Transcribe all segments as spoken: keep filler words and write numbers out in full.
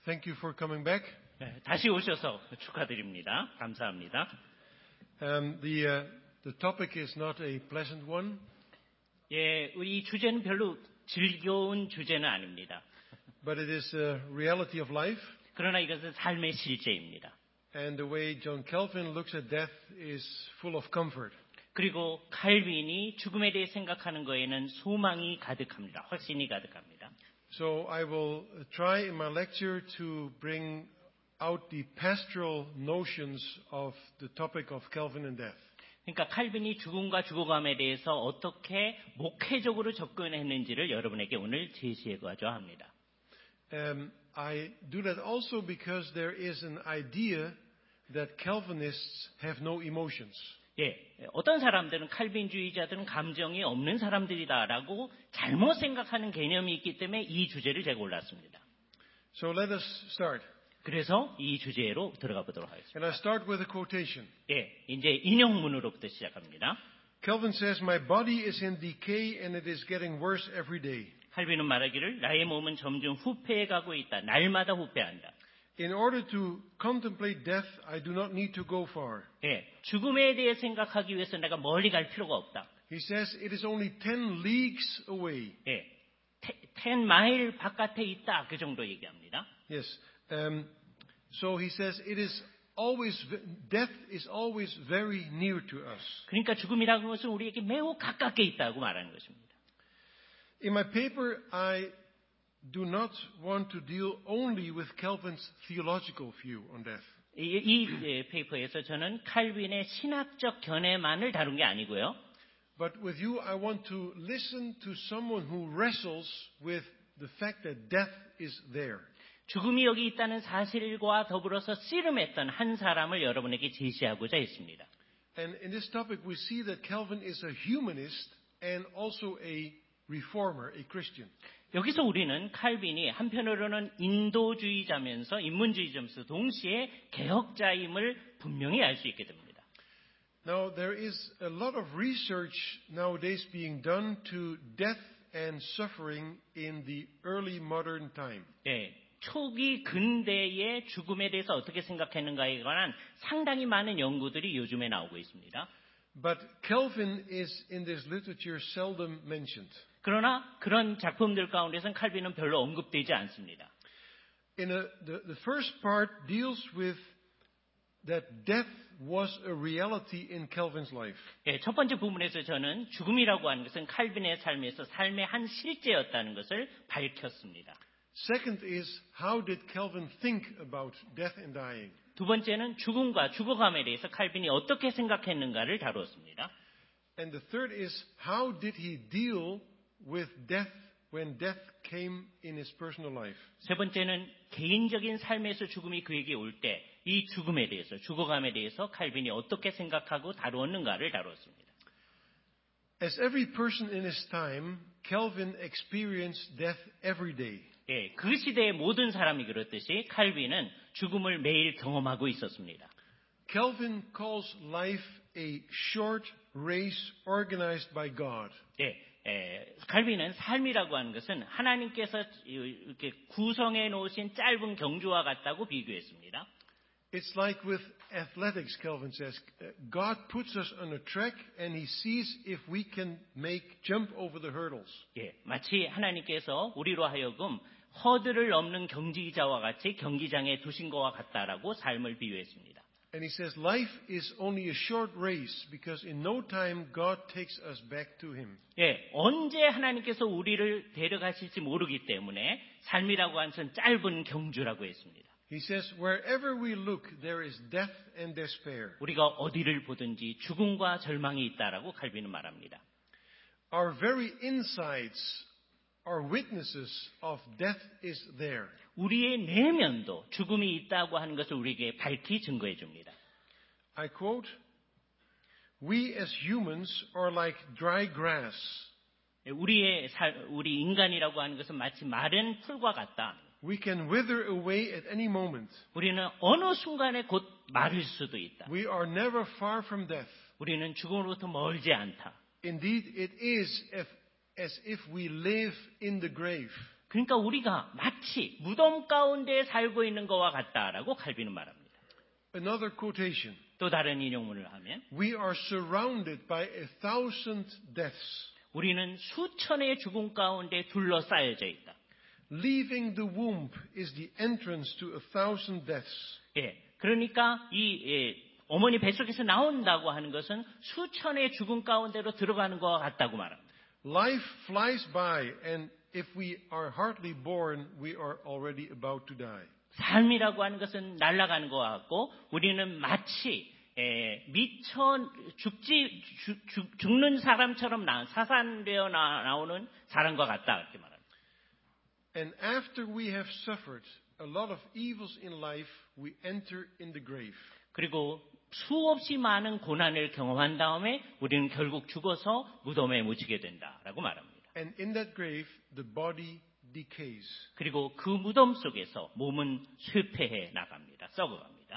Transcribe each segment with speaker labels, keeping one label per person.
Speaker 1: Thank you for coming back.
Speaker 2: 네, 다시 오셔서 축하드립니다. 감사합니다.
Speaker 1: Um, the uh, the topic is not a pleasant one.
Speaker 2: 예, 이 주제는 별로 즐거운 주제는 아닙니다.
Speaker 1: But it is a reality of life.
Speaker 2: 그러나 이것은 삶의 실제입니다.
Speaker 1: And the way John Calvin looks at death is full of comfort.
Speaker 2: 그리고 칼빈이 죽음에 대해 생각하는 거에는 소망이 가득합니다. 확신이 가득합니다.
Speaker 1: So I will try in my lecture to bring out the pastoral notions of the topic of Calvin and death.
Speaker 2: 그러니까 칼빈이 죽음과 죽어감에 대해서 어떻게 목회적으로 접근했는지를 여러분에게 오늘 제시해가자 합니다.
Speaker 1: Um, I do that also because there is an idea that Calvinists have no emotions.
Speaker 2: 예, 어떤 사람들은 칼빈주의자들은 감정이 없는 사람들이다라고 잘못 생각하는 개념이 있기 때문에 이 주제를 제가 골랐습니다.
Speaker 1: So let us start.
Speaker 2: 그래서 이 주제로 들어가 보도록 하겠습니다.
Speaker 1: And I start with a quotation.
Speaker 2: 예, 이제 인용문으로부터 시작합니다.
Speaker 1: Calvin says, "My body is in decay and it is getting worse every day."
Speaker 2: 칼빈은 말하기를 나의 몸은 점점 후패해 가고 있다. 날마다 후패한다.
Speaker 1: In order to contemplate death, I do not need to go far.
Speaker 2: 예, 죽음에 대해 생각하기 위해서 내가 멀리 갈 필요가 없다.
Speaker 1: He says it is only ten leagues away.
Speaker 2: 예, ten 마일 바깥에 있다. 그 정도 얘기합니다.
Speaker 1: Yes. Um, so he says it is always, death is always very near to us.
Speaker 2: 그러니까 죽음이라는 것은 우리에게 매우 가깝게 있다고 말하는 것입니다.
Speaker 1: In my paper, I do not want to deal only with Calvin's theological view on death.
Speaker 2: 이, 이 페이퍼에서 저는 칼빈의 신학적 견해만을 다룬 게 아니고요.
Speaker 1: But with you, I want to listen to someone who wrestles with the fact that death is there.
Speaker 2: 죽음이 여기 있다는 사실과 더불어서 씨름했던 한 사람을 여러분에게 제시하고자 했습니다.
Speaker 1: And in this topic, we see that Calvin is a humanist and also a reformer, a Christian.
Speaker 2: 여기서 우리는 칼빈이 한편으로는 인도주의자면서 인문주의자면서 동시에 개혁자임을 분명히 알 수 있게 됩니다.
Speaker 1: Now, there is a lot of research nowadays being done to death and suffering in the early modern time.
Speaker 2: 예, 초기 근대의 죽음에 대해서 어떻게 생각했는가에 관한 상당히 많은 연구들이 요즘에 나오고 있습니다.
Speaker 1: But Calvin is in this literature seldom mentioned.
Speaker 2: 그러나 그런 작품들 가운데서는 칼빈은 별로 언급되지 않습니다.
Speaker 1: In a, the, the first part deals with that death was a reality in Calvin's life.
Speaker 2: 예, 첫 번째 부분에서 저는 죽음이라고 하는 것은 칼빈의 삶에서 삶의 한 실제였다는 것을 밝혔습니다.
Speaker 1: Second is, how did Calvin think about death and dying?
Speaker 2: 두 번째는 죽음과 죽어감에 대해서 칼빈이 어떻게 생각했는가를 다루었습니다.
Speaker 1: And the third is, how did he deal with death when death came in his personal life?
Speaker 2: 세 번째는 개인적인 삶에서 죽음이 그에게 올 때 이 죽음에 대해서 죽어감에 대해서 칼빈이 어떻게 생각하고 다루었는가를 다루었습니다.
Speaker 1: As every person in his time, Calvin experienced death every day.
Speaker 2: 예, 그 시대의 모든 사람이 그렇듯이 칼빈은 죽음을 매일 경험하고 있었습니다.
Speaker 1: Calvin calls life a short race organized by God.
Speaker 2: 예, 예, 칼빈은 삶이라고 하는 것은 하나님께서 이렇게 구성해 놓으신 짧은 경주와 같다고 비교했습니다.
Speaker 1: It's like with athletics, Calvin says. God puts us on a track and he sees if we can make jump over the hurdles.
Speaker 2: 예, 마치 하나님께서 우리로 하여금 허들을 넘는 경기자와 같이 경기장에 두신 것과 같다라고 삶을 비유했습니다.
Speaker 1: And he says life is only a short race because in no time God takes us back to him.
Speaker 2: 예, 언제 하나님께서 우리를 데려가실지 모르기 때문에 삶이라고 하는 것은 짧은 경주라고 했습니다.
Speaker 1: He says wherever we look there is death and despair.
Speaker 2: 우리가 어디를 보든지 죽음과 절망이 있다라고 칼빈은 말합니다.
Speaker 1: Our very insides are witnesses of death is there.
Speaker 2: 우리의 내면도 죽음이 있다고 하는 것을 우리에게 밝히 증거해 줍니다.
Speaker 1: I quote, "We as humans are like dry grass."
Speaker 2: 우리의 살, 우리 인간이라고 하는 것은 마치 마른 풀과 같다.
Speaker 1: We can wither away at any moment.
Speaker 2: 우리는 어느 순간에 곧 마를 수도 있다.
Speaker 1: We are never far from death.
Speaker 2: 우리는 죽음으로부터 멀지 않다.
Speaker 1: Indeed, it is if, as if we live in the grave.
Speaker 2: 그러니까 우리가 마치 무덤 가운데 살고 있는 것과 같다라고 칼빈은 말합니다.
Speaker 1: Another quotation.
Speaker 2: 또 다른 인용문을 하면
Speaker 1: We are surrounded by a thousand deaths.
Speaker 2: 우리는 수천의 죽음 가운데 둘러싸여져 있다.
Speaker 1: Leaving the womb is the entrance to a thousand deaths.
Speaker 2: 예, 그러니까 이 예, 어머니 뱃속에서 나온다고 하는 것은 수천의 죽음 가운데로 들어가는 것과 같다고 말합니다.
Speaker 1: Life flies by, and if we are hardly born, we are already about to die.
Speaker 2: 삶이라고 하는 것은 날아가는 것 같고 우리는 마치 에, 미쳐 죽지 죽, 죽, 죽는 사람처럼 나, 사산되어 나, 나오는 사람과 같다 이렇게 말합니다.
Speaker 1: And after we have suffered a lot of evils in life, we enter in the grave.
Speaker 2: 그리고 수없이 많은 고난을 경험한 다음에 우리는 결국 죽어서 무덤에 묻히게 된다라고 말합니다.
Speaker 1: And in that grave, the body decays.
Speaker 2: 그리고 그 무덤 속에서 몸은 쇠폐해 나갑니다. 썩어갑니다.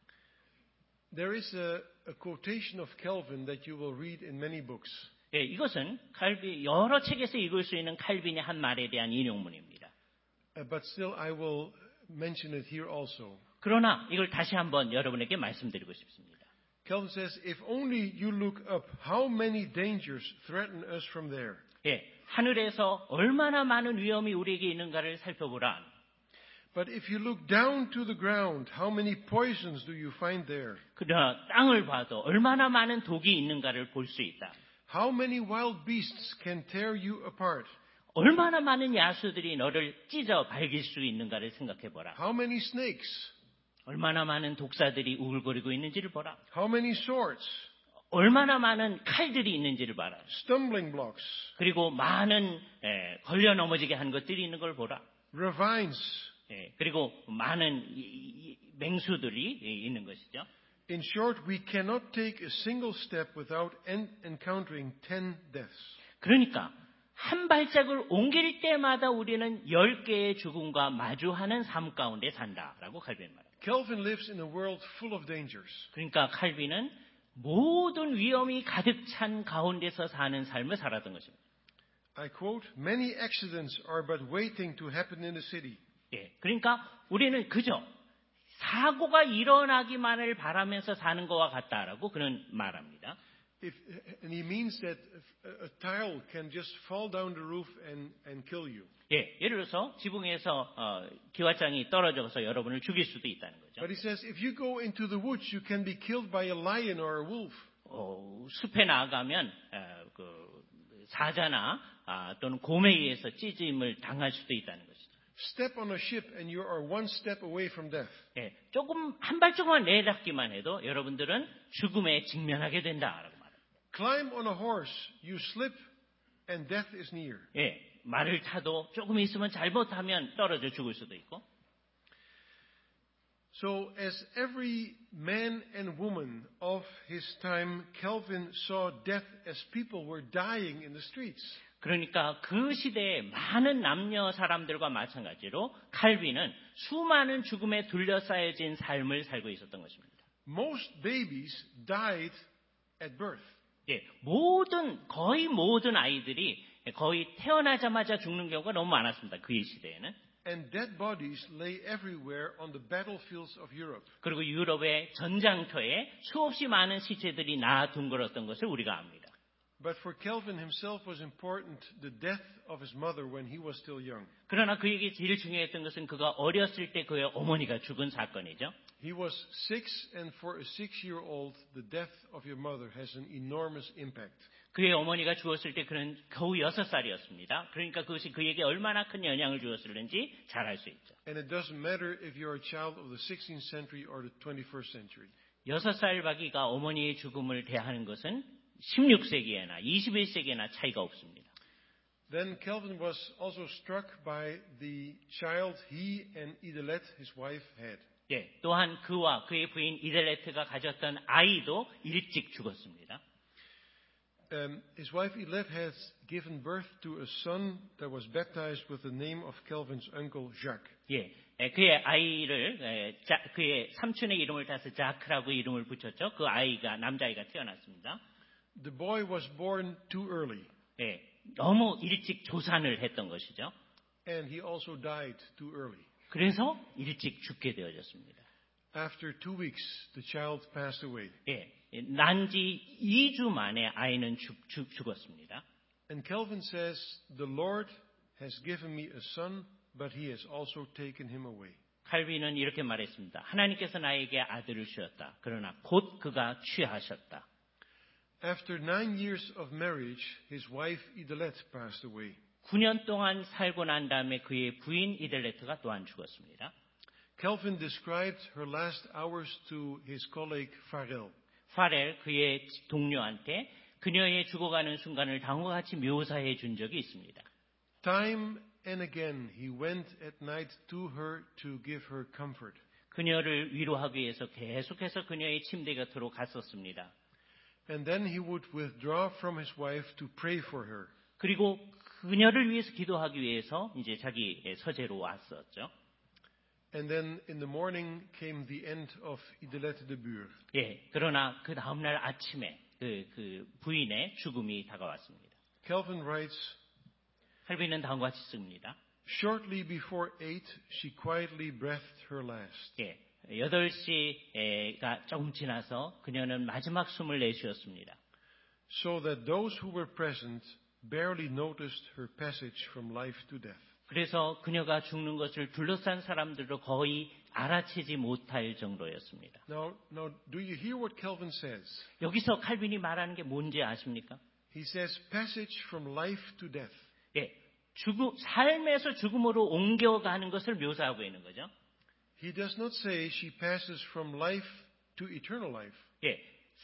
Speaker 1: There is a, a quotation of Calvin that you will read in many books.
Speaker 2: 예, 이것은 칼빈 여러 책에서 읽을 수 있는 칼빈의 한 말에 대한 인용문입니다.
Speaker 1: Uh, but still, I will mention it here also.
Speaker 2: 그러나 이걸 다시 한번 여러분에게 말씀드리고 싶습니다.
Speaker 1: Calvin says, if only you look up, how many dangers threaten us from there.
Speaker 2: 예, 하늘에서 얼마나 많은 위험이 우리에게 있는가를 살펴보라.
Speaker 1: But if you look down to the ground, how many poisons do you find there?
Speaker 2: 그러나 땅을 봐도 얼마나 많은 독이 있는가를 볼 수 있다.
Speaker 1: How many wild beasts can tear you apart?
Speaker 2: 얼마나 많은 야수들이 너를 찢어 발길 수 있는가를 생각해보라.
Speaker 1: How many snakes?
Speaker 2: 얼마나 많은 독사들이 우글거리고 있는지를 보라.
Speaker 1: How many swords?
Speaker 2: 얼마나 많은 칼들이 있는지를 봐라.
Speaker 1: Stumbling blocks?
Speaker 2: 그리고 많은 에, 걸려 넘어지게 한 것들이 있는 걸 보라.
Speaker 1: Ravines?
Speaker 2: 예, 그리고 많은 이, 이, 맹수들이 있는 것이죠.
Speaker 1: In short, we cannot take a single step without en- encountering ten deaths.
Speaker 2: 그러니까 한 발짝을 옮길 때마다 우리는 열 개의 죽음과 마주하는 삶 가운데 산다라고 칼빈은 말합니다.
Speaker 1: Calvin lives in a world full of dangers.
Speaker 2: 그러니까 칼빈은 모든 위험이 가득 찬 가운데서 사는 삶을 살았던 것입니다.
Speaker 1: I quote, many accidents are but waiting to happen in the city.
Speaker 2: 예, 그러니까 우리는 그저 사고가 일어나기만을 바라면서 사는 것과 같다라고 그는 말합니다.
Speaker 1: If, and he means that a, a tile can just fall down the roof and, and kill you.
Speaker 2: 예, 예를 들어서 지붕에서 어, 기와장이 떨어져서 여러분을 죽일 수도 있다는 거죠.
Speaker 1: But he says, if you go into the woods, you can be killed by a lion or a wolf.
Speaker 2: 어, 숲에 나가면 어, 그 사자나 아, 또는 곰에 의해서 찢임을 당할 수도 있다는 것이죠.
Speaker 1: Step on a ship and you are one step away from death.
Speaker 2: 예, 조금 한 발짝만 내닫기만 해도 여러분들은 죽음에 직면하게 된다라고 말합니다.
Speaker 1: Climb on a horse, you slip, and death is near.
Speaker 2: 예, 말을 타도 조금 있으면 잘못하면 떨어져 죽을 수도 있고.
Speaker 1: So, as every man and woman of his time, Calvin saw death as people were dying in the streets.
Speaker 2: 그러니까 그 시대에 많은 남녀 사람들과 마찬가지로 칼빈은 수많은 죽음에 둘러싸여진 삶을 살고 있었던 것입니다.
Speaker 1: Most babies died at birth.
Speaker 2: 예, 모든 거의 모든 아이들이 거의 태어나자마자 죽는 경우가 너무 많았습니다. 그 시대에는.
Speaker 1: And dead bodies lay everywhere on the battlefields of Europe.
Speaker 2: 그리고 유럽의 전장터에 수없이 많은 시체들이 나아 둥글었던 것을 우리가 압니다.
Speaker 1: But for Calvin himself was important the death of his mother when he was still young.
Speaker 2: 그러나 그에게 제일 중요했던 것은 그가 어렸을 때 그의 어머니가 죽은 사건이죠.
Speaker 1: He was six, and for a six-year-old, the death of your mother has an enormous impact.
Speaker 2: 그의 어머니가 죽었을 때 그는 겨우 여섯 살이었습니다. 그러니까 그것이 그에게 얼마나 큰 영향을 주었을는지 잘 알 수 있죠.
Speaker 1: And it doesn't matter if you're a child of the sixteenth century or the twenty-first century.
Speaker 2: 여섯 살 바기가 어머니의 죽음을 대하는 것은 십육 세기에나 이십일 세기에나 차이가 없습니다.
Speaker 1: Then Calvin was also struck by the child he and Idelette, his wife, had.
Speaker 2: 예, 또한 그와 그의 부인 이델레트가 가졌던 아이도 일찍 죽었습니다.
Speaker 1: Um, his wife Idelette has given birth to a son that was baptized with the name of Calvin's uncle Jacques.
Speaker 2: 예, 그의 아이를 에, 자, 그의 삼촌의 이름을 따서 자크라고 이름을 붙였죠. 그 아이가 남자아이가 태어났습니다.
Speaker 1: The boy was born too early.
Speaker 2: 예, 너무 일찍 조산을 했던 것이죠.
Speaker 1: and he also died too early.
Speaker 2: 그래서 일찍 죽게 되어졌습니다.
Speaker 1: After two weeks, the child passed away.
Speaker 2: 예, 난 지 이 주 만에 아이는 죽, 죽, 죽었습니다.
Speaker 1: And Calvin says, the Lord has given me a son, but he has also taken him away.
Speaker 2: 칼빈은 이렇게 말했습니다. 하나님께서 나에게 아들을 주었다. 그러나 곧 그가 취하셨다.
Speaker 1: After nine years of marriage, his wife Idelette passed away.
Speaker 2: 구 년 동안 살고 난 다음에 그의 부인 이델레트가 또한 죽었습니다.
Speaker 1: Calvin described her last hours to his colleague Farel.
Speaker 2: 파렐 그의 동료한테 그녀의 죽어가는 순간을 다음과 같이 묘사해 준 적이 있습니다.
Speaker 1: Time and again he went at night to her to give her comfort.
Speaker 2: 그녀를 위로하기 위해서 계속해서 그녀의 침대 곁으로 갔었습니다.
Speaker 1: And then he would withdraw from his wife to pray for her.
Speaker 2: 그리고 그녀를 위해서 기도하기 위해서 이제 자기 서재로 왔었죠.
Speaker 1: And then in the morning came the end of Idelette de Buur.
Speaker 2: 예, 그러나 그 다음날 아침에 그, 그 부인의 죽음이 다가왔습니다.
Speaker 1: Calvin writes,
Speaker 2: 칼빈은 다음과 같이 씁니다.
Speaker 1: Shortly before eight, she quietly breathed her last.
Speaker 2: 예, 여덟 시가 조금 지나서 그녀는 마지막 숨을 내쉬었습니다.
Speaker 1: So that those who were present barely noticed her passage from life to death.
Speaker 2: 그래서 그녀가 죽는 것을 둘러싼 사람들도 거의 알아채지 못할 정도였습니다.
Speaker 1: Now, now, do you hear what Calvin says?
Speaker 2: 여기서 칼빈이 말하는 게 뭔지 아십니까?
Speaker 1: He says passage from life to death.
Speaker 2: 예, 죽음, 삶에서 죽음으로 옮겨가는 것을 묘사하고 있는 거죠.
Speaker 1: He does not say she passes from life to eternal life.
Speaker 2: 예,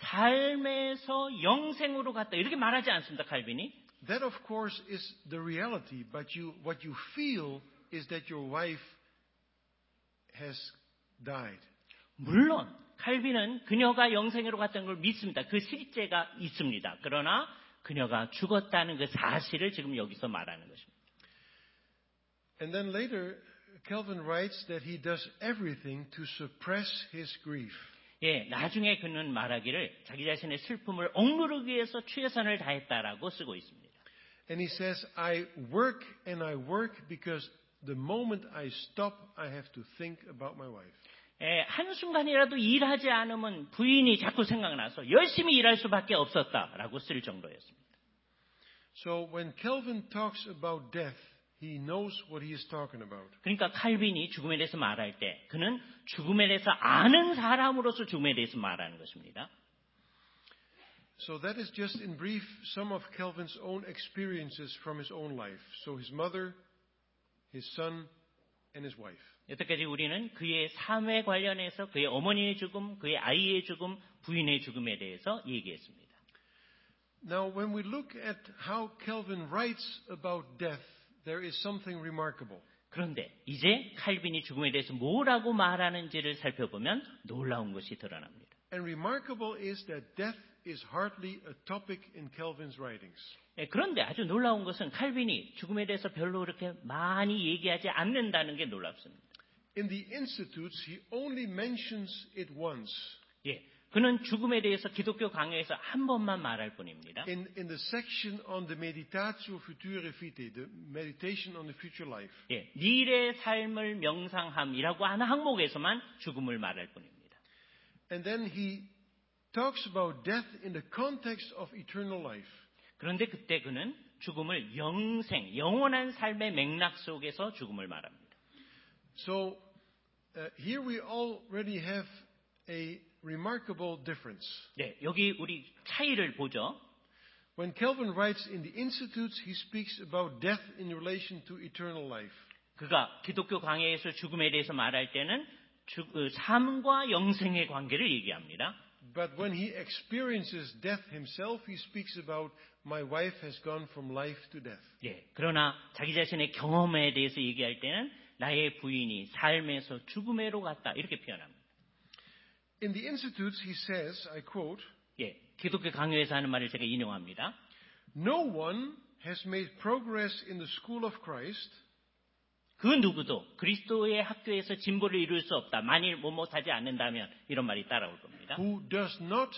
Speaker 2: 삶에서 영생으로 갔다 이렇게 말하지 않습니다, 칼빈이.
Speaker 1: That, of course, is the reality, but you, what you feel is that your wife has died.
Speaker 2: 물론 칼빈은 그녀가 영생으로 갔다는 걸 믿습니다. 그 실제가 있습니다. 그러나 그녀가 죽었다는 그 사실을 지금 여기서 말하는 것입니다.
Speaker 1: And then later, Calvin writes that he does everything to suppress his grief.
Speaker 2: 예, 나중에 그는 말하기를 자기 자신의 슬픔을 억누르기 위해서 최선을 다했다라고 쓰고 있습니다.
Speaker 1: And he says, I work and I work because the moment I stop, I have to think about my wife.
Speaker 2: 예, 한순간이라도 일하지 않으면 부인이 자꾸 생각나서 열심히 일할 수밖에 없었다라고 쓸 정도였습니다.
Speaker 1: So when Calvin talks about death, he knows what he is talking about.
Speaker 2: 그러니까 칼빈이 죽음에 대해서 말할 때 그는 죽음에 대해서 아는 사람으로서 죽음에 대해서 말하는 것입니다.
Speaker 1: So that is just in brief some of Calvin's own experiences from his own life. So his mother, his son, and his wife.
Speaker 2: 여태까지 우리는 그의 삶에 관련해서 그의 어머니의 죽음, 그의 아이의 죽음, 부인의 죽음에 대해서 얘기했습니다.
Speaker 1: Now when we look at how Calvin writes about death, there is something remarkable.
Speaker 2: 그런데 이제 칼빈이 죽음에 대해서 뭐라고 말하는지를 살펴보면 놀라운 것이 드러납니다.
Speaker 1: And remarkable is that death is hardly a topic in Calvin's writings.
Speaker 2: 예, 그런데 아주 놀라운 것은 칼빈이 죽음에 대해서 별로 그렇게 많이 얘기하지 않는다는 게 놀랍습니다.
Speaker 1: In the Institutes, he only mentions it once.
Speaker 2: 예, 그는 죽음에 대해서 기독교 강요에서 한 번만 말할 뿐입니다.
Speaker 1: In, in the section on the Meditatio Future Vitae, the meditation on the future life.
Speaker 2: 예, 미래 삶을 명상함이라고 하는 항목에서만 죽음을 말할 뿐입니다.
Speaker 1: And then he talks about death in the context of eternal life.
Speaker 2: 그런데 그때 그는 죽음을 영생, 영원한 삶의 맥락 속에서 죽음을 말합니다.
Speaker 1: So uh, here we already have a remarkable difference.
Speaker 2: 네, 여기 우리 차이를 보죠.
Speaker 1: When Calvin writes in the Institutes, he speaks about death in relation to eternal life.
Speaker 2: 그가 기독교 강해에서 죽음에 대해서 말할 때는 죽, 그 삶과 영생의 관계를 얘기합니다.
Speaker 1: But when he experiences death himself, he speaks about my wife has gone from life to death.
Speaker 2: 예, 그러나 자기 자신의 경험에 대해서 얘기할 때는 나의 부인이 삶에서 죽음으로 갔다 이렇게 표현합니다.
Speaker 1: In the Institutes, he says, I quote,
Speaker 2: 예, 기독교 강요에서 하는 말을 제가 인용합니다.
Speaker 1: No one has made progress in the school of Christ.
Speaker 2: 그 누구도 그리스도의 학교에서 진보를 이룰 수 없다. 만일 못못하지 않는다면 이런 말이 따라올 겁니다.
Speaker 1: Who does not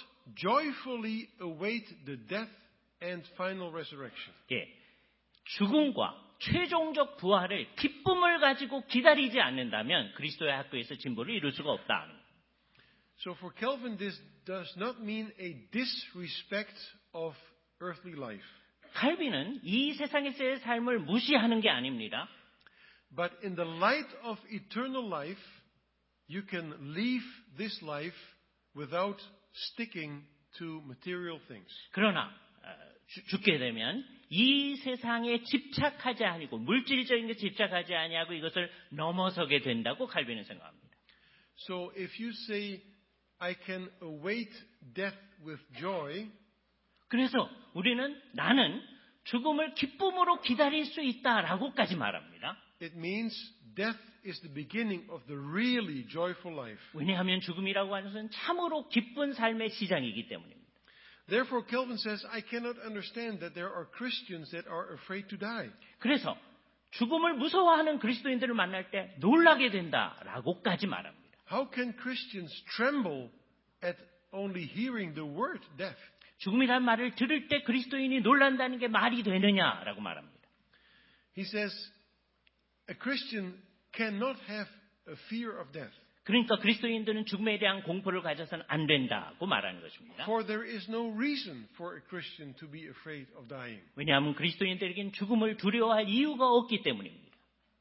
Speaker 1: joyfully await the death and final resurrection.
Speaker 2: 예, 죽음과 최종적 부활을 기쁨을 가지고 기다리지 않는다면 그리스도의 학교에서 진보를 이룰 수가 없다.
Speaker 1: So for Calvin, this does not mean a disrespect of earthly life.
Speaker 2: 칼빈은 이 세상에서의 삶을 무시하는 게 아닙니다.
Speaker 1: But in the light of eternal life, you can leave this life without sticking to material things.
Speaker 2: 그러나 주, 죽게 되면 이 세상에 집착하지 아니고 물질적인 게 집착하지 아니하고 이것을 넘어서게 된다고 칼빈은 생각합니다.
Speaker 1: So if you say, I can await death with joy,
Speaker 2: 그래서 우리는 나는 죽음을 기쁨으로 기다릴 수 있다라고까지 말합니다.
Speaker 1: it means death is the beginning of the really joyful life.
Speaker 2: 왜냐하면 죽음이라고 하는 것은 참으로 기쁜 삶의 시작이기 때문입니다.
Speaker 1: Therefore, Calvin says, I cannot understand that there are Christians that are afraid to die.
Speaker 2: 그래서 죽음을 무서워하는 그리스도인들을 만날 때 놀라게 된다라고까지 말합니다.
Speaker 1: How can Christians tremble at only hearing the word death?
Speaker 2: 죽음이란 말을 들을 때 그리스도인이 놀란다는 게 말이 되느냐라고 말합니다.
Speaker 1: He says, a Christian cannot have a fear of death.
Speaker 2: 그러니까 그리스도인들은 죽음에 대한 공포를 가져서는 안 된다고 말하는 것입니다.
Speaker 1: For there is no reason for a Christian to be afraid of dying.
Speaker 2: 왜냐하면 그리스도인들에겐 죽음을 두려워할 이유가 없기 때문입니다.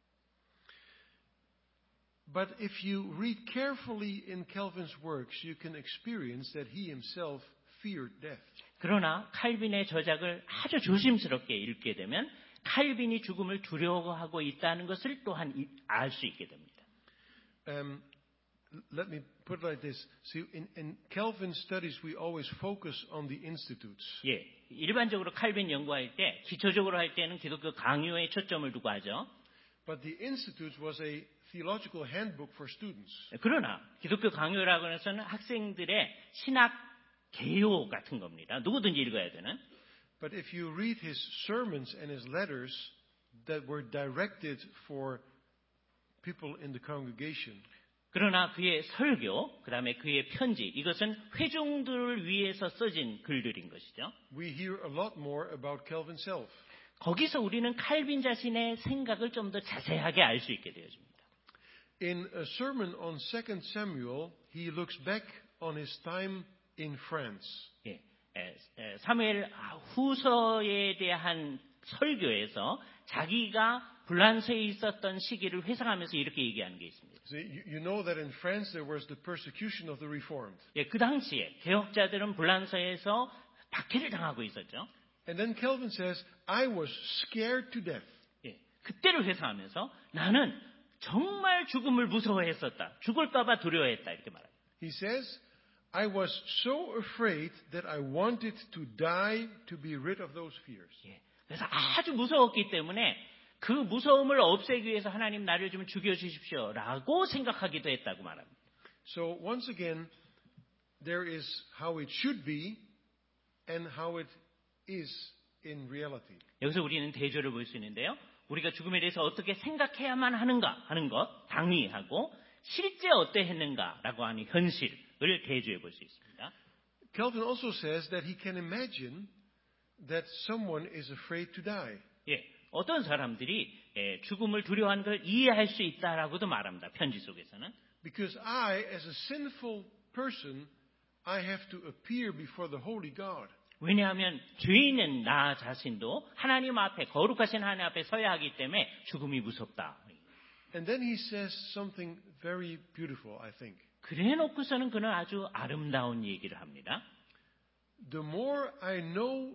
Speaker 1: But if you read carefully in Calvin's works, you can experience that he himself feared death.
Speaker 2: 그러나 칼빈의 저작을 아주 조심스럽게 읽게 되면 칼빈이 죽음을 두려워하고 있다는 것을 또한 알 수 있게 됩니다.
Speaker 1: Um, let me put it like this. See, in, in Calvin studies, we always focus on the institutes.
Speaker 2: 예, 일반적으로 칼빈 연구할 때 기초적으로 할 때는 기독교 강요에 초점을 두고 하죠.
Speaker 1: But the institutes was a theological handbook for students.
Speaker 2: 그러나 기독교 강요라고 해서는 학생들의 신학 개요 같은 겁니다. 누구든지 읽어야 되는.
Speaker 1: But if you read his sermons and his letters that were directed for people in the congregation,
Speaker 2: 그러나 그의 설교, 그 다음에 그의 편지, 이것은 회중들을 위해서 써진 글들인 것이죠.
Speaker 1: we hear a lot more about Calvin himself.
Speaker 2: 거기서 우리는 칼빈 자신의 생각을 좀 더 자세하게 알 수 있게 되어집니다.
Speaker 1: In a sermon on Second Samuel, he looks back on his time in France.
Speaker 2: 예, 에, 에, 사무엘 후서에 대한 설교에서 자기가 불란서에 있었던 시기를 회상하면서 이렇게 얘기하는 게 있습니다.
Speaker 1: See, you, you know that in France there was the persecution of the Reformed.
Speaker 2: 예, 그 당시에 개혁자들은 불란서에서 박해를 당하고 있었죠.
Speaker 1: And then Calvin says, I was scared to death.
Speaker 2: 예, 그때를 회상하면서 나는 정말 죽음을 무서워했었다. 죽을까봐 두려워했다. 이렇게 말합니다.
Speaker 1: He says, I was so afraid that I wanted to die to be rid of those fears.
Speaker 2: 예, 그래서 아주 무서웠기 때문에 그 무서움을 없애기 위해서 하나님 나를 좀 죽여주십시오라고 생각하기도 했다고 말합니다.
Speaker 1: So once again, there is how it should be and how it is in reality.
Speaker 2: 여기서 우리는 대조를 볼 수 있는데요. 우리가 죽음에 대해서 어떻게 생각해야만 하는가 하는 것 당위하고 실제 어떠했는가라고 하는 현실을 대조해 볼 수 있습니다.
Speaker 1: Calvin also says that he can imagine that someone is afraid to die.
Speaker 2: 예, 어떤 사람들이 예, 죽음을 두려워하는 걸 이해할 수 있다라고도 말합니다. 편지 속에서는.
Speaker 1: Because I, as a sinful person, I have to appear before the holy God.
Speaker 2: 왜냐하면 죄인은 나 자신도 하나님 앞에 거룩하신 하나님 앞에 서야 하기 때문에 죽음이 무섭다.
Speaker 1: And then he says something very beautiful, I think.
Speaker 2: 그래 놓고서는 그는 아주 아름다운 얘기를 합니다.
Speaker 1: The more I know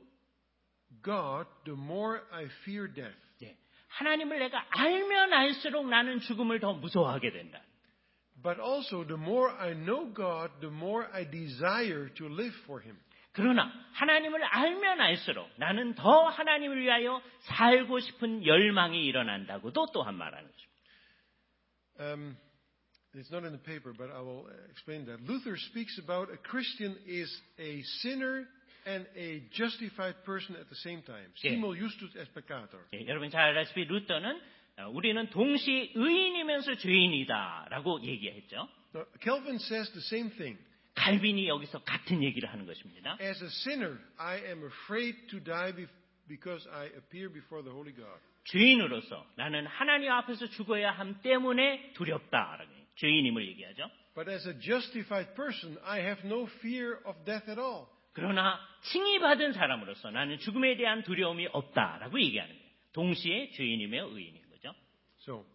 Speaker 1: God, the more I fear death.
Speaker 2: 예, 하나님을 내가 알면 알수록 나는 죽음을 더 무서워하게 된다.
Speaker 1: But also, the more I know God, the more I desire to live for Him.
Speaker 2: 그러나 하나님을 알면 알수록 나는 더 하나님을 위하여 살고 싶은 열망이 일어난다고도 또한 말하는 것입니다.
Speaker 1: Um, it's not in the paper, but I will explain that. Luther speaks about a Christian is a sinner and a justified person at the same time. Simul justus et peccator.
Speaker 2: 예, 여러분 잘 아시다시피 루터는 우리는 동시에 의인이면서 죄인이다라고 얘기했죠.
Speaker 1: Now, Calvin says the same thing.
Speaker 2: 칼빈이 여기서 같은 얘기를 하는 것입니다.
Speaker 1: As a sinner, I am afraid to die because I appear before the Holy God.
Speaker 2: 죄인으로서 나는 하나님 앞에서 죽어야 함 때문에 두렵다. 죄인임을 얘기하죠.
Speaker 1: But as a justified person, I have no fear of death at all.
Speaker 2: 그러나 칭의받은 사람으로서 나는 죽음에 대한 두려움이 없다라고 얘기하는 거예요. 동시에 죄인이며 의인인 거죠.
Speaker 1: So,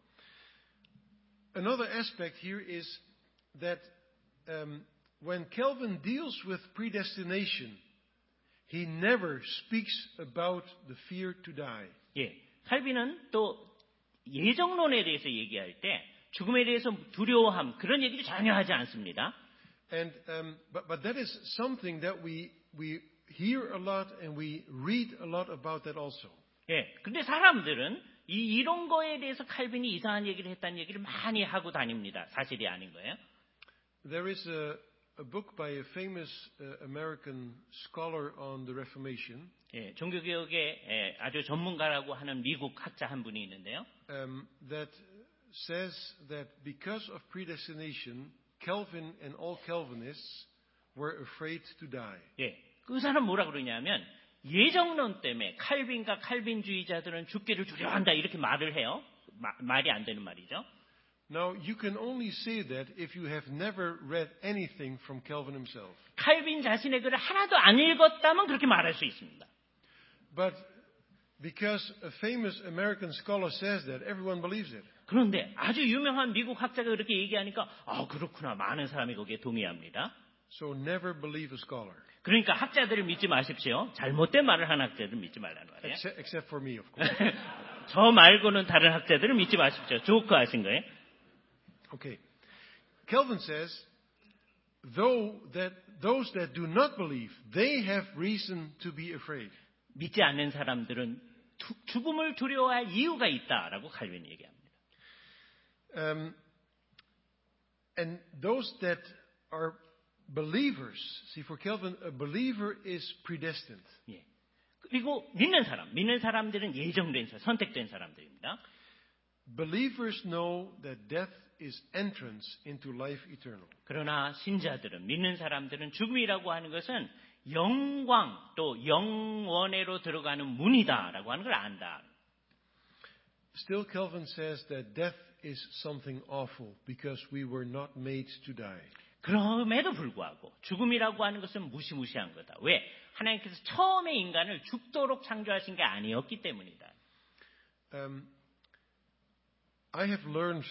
Speaker 1: another aspect here is that um, when Calvin deals with predestination, he never speaks about the fear to die.
Speaker 2: 예, 칼빈은 또 예정론에 대해서 얘기할 때 죽음에 대해서 두려워함 그런 얘기를 전혀 하지 않습니다.
Speaker 1: And um, but but that is something that we we hear a lot and we read a lot about that also.
Speaker 2: 예, 근데 사람들은 이 이런 거에 대해서 칼빈이 이상한 얘기를 했다는 얘기를 많이 하고 다닙니다. 사실이 아닌 거예요.
Speaker 1: There is a a book by a famous uh, American scholar on the Reformation.
Speaker 2: 예, 종교개혁의 예, 아주 전문가라고 하는 미국 학자 한 분이 있는데요.
Speaker 1: Um, that says that because of predestination, Calvin and all Calvinists were afraid to die.
Speaker 2: 예, 그 사람 뭐라 그러냐면 예정론 때문에 칼빈과 칼빈주의자들은 죽기를 두려워한다 이렇게 말을 해요. 마, 말이 안 되는 말이죠.
Speaker 1: Now you can only say that if you have never read anything from Calvin himself.
Speaker 2: 칼빈 자신의 글을 하나도 안 읽었다면 그렇게 말할 수 있습니다.
Speaker 1: But because a famous American scholar says that, everyone believes it.
Speaker 2: 그런데 아주 유명한 미국 학자가 그렇게 얘기하니까 아 그렇구나 많은 사람이 거기에 동의합니다.
Speaker 1: So never believe a scholar.
Speaker 2: 그러니까 학자들을 믿지 마십시오. 잘못된 말을 하는 학자들을 믿지 말라는 말이에요.
Speaker 1: Except, except for me, of course.
Speaker 2: 저 말고는 다른 학자들을 믿지 마십시오. 조크 하신 거예요.
Speaker 1: Okay. Calvin says, though that those that do not believe, they have reason to be afraid.
Speaker 2: 믿지 않는 사람들은 두, 죽음을 두려워할 이유가 있다라고 칼빈이 얘기합니다.
Speaker 1: Um, and those that are believers, see, for Calvin, a believer is predestined.
Speaker 2: 예. 그리고 믿는 사람, 믿는 사람들은 예정된 사람, 선택된 사람들입니다.
Speaker 1: Believers know that death is entrance into life eternal.
Speaker 2: 그러나 신자들은, 믿는 사람들은 죽음이라고 하는 것은 영광 또 영원회로 들어가는 문이다라고 하는 걸 안다.
Speaker 1: Still, Calvin says that death is something awful because we were not made to die.
Speaker 2: 그럼에도 불구하고 죽음이라고 하는 것은 무시무시한 거다. 왜? 하나님께서 처음에 인간을 죽도록 창조하신 게 아니었기 때문이다.
Speaker 1: Um, I have learned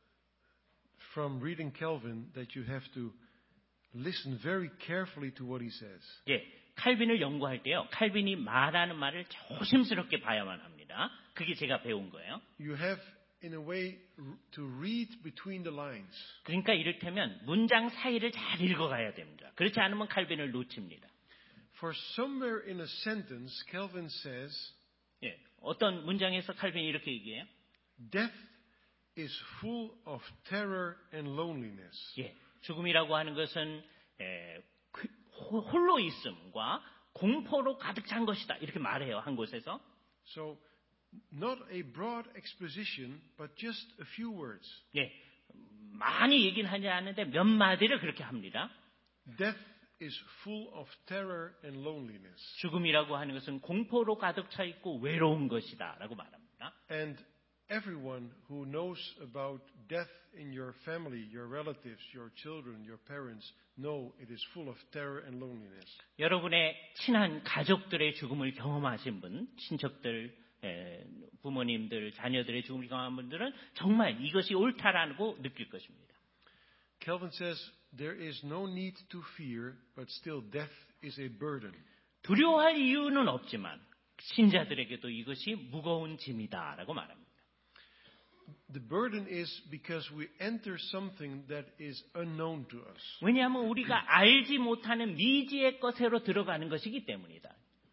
Speaker 1: from reading Calvin that you have to listen very carefully to what he says.
Speaker 2: 예, 칼빈을 연구할 때요. 칼빈이 말하는 말을 조심스럽게 봐야만 합니다. 그게 제가 배운 거예요.
Speaker 1: You have, in a way, to read between the lines.
Speaker 2: 그러니까 이를테면 문장 사이를 잘 읽어가야 됩니다. 그렇지 않으면 칼빈을 놓칩니다.
Speaker 1: For somewhere in a sentence, Calvin says,
Speaker 2: 예, 어떤 문장에서 칼빈이 이렇게 얘기해요.
Speaker 1: Death is full of terror and loneliness.
Speaker 2: 예, 죽음이라고 하는 것은 에, 홀로 있음과 공포로 가득 찬 것이다. 이렇게 말해요. 한 곳에서.
Speaker 1: So, not a broad exposition, but just a few words.
Speaker 2: 예, 많이 얘기는 하지 않는데 몇 마디를 그렇게 합니다.
Speaker 1: Death is full of terror and loneliness.
Speaker 2: 죽음이라고 하는 것은 공포로 가득 차 있고 외로운 것이다라고 말합니다.
Speaker 1: And everyone who knows about death in your family, your relatives, your children, your parents, know it is full of terror and loneliness.
Speaker 2: 여러분의 친한 가족들의 죽음을 경험하신 분, 친척들, 에, 부모님들, 자녀들의 죽음을 경험한 분들은 정말 이것이 옳다라고 느낄 것입니다.
Speaker 1: Calvin says there is no need to fear, but still death is a burden.
Speaker 2: 두려워할 이유는 없지만 신자들에게도 이것이 무거운 짐이다라고 말합니다.
Speaker 1: The burden is because we enter something that is unknown to us.
Speaker 2: 왜냐하면 우리가 알지 못하는 미지의 것으로 들어가는 것이기 때문이다.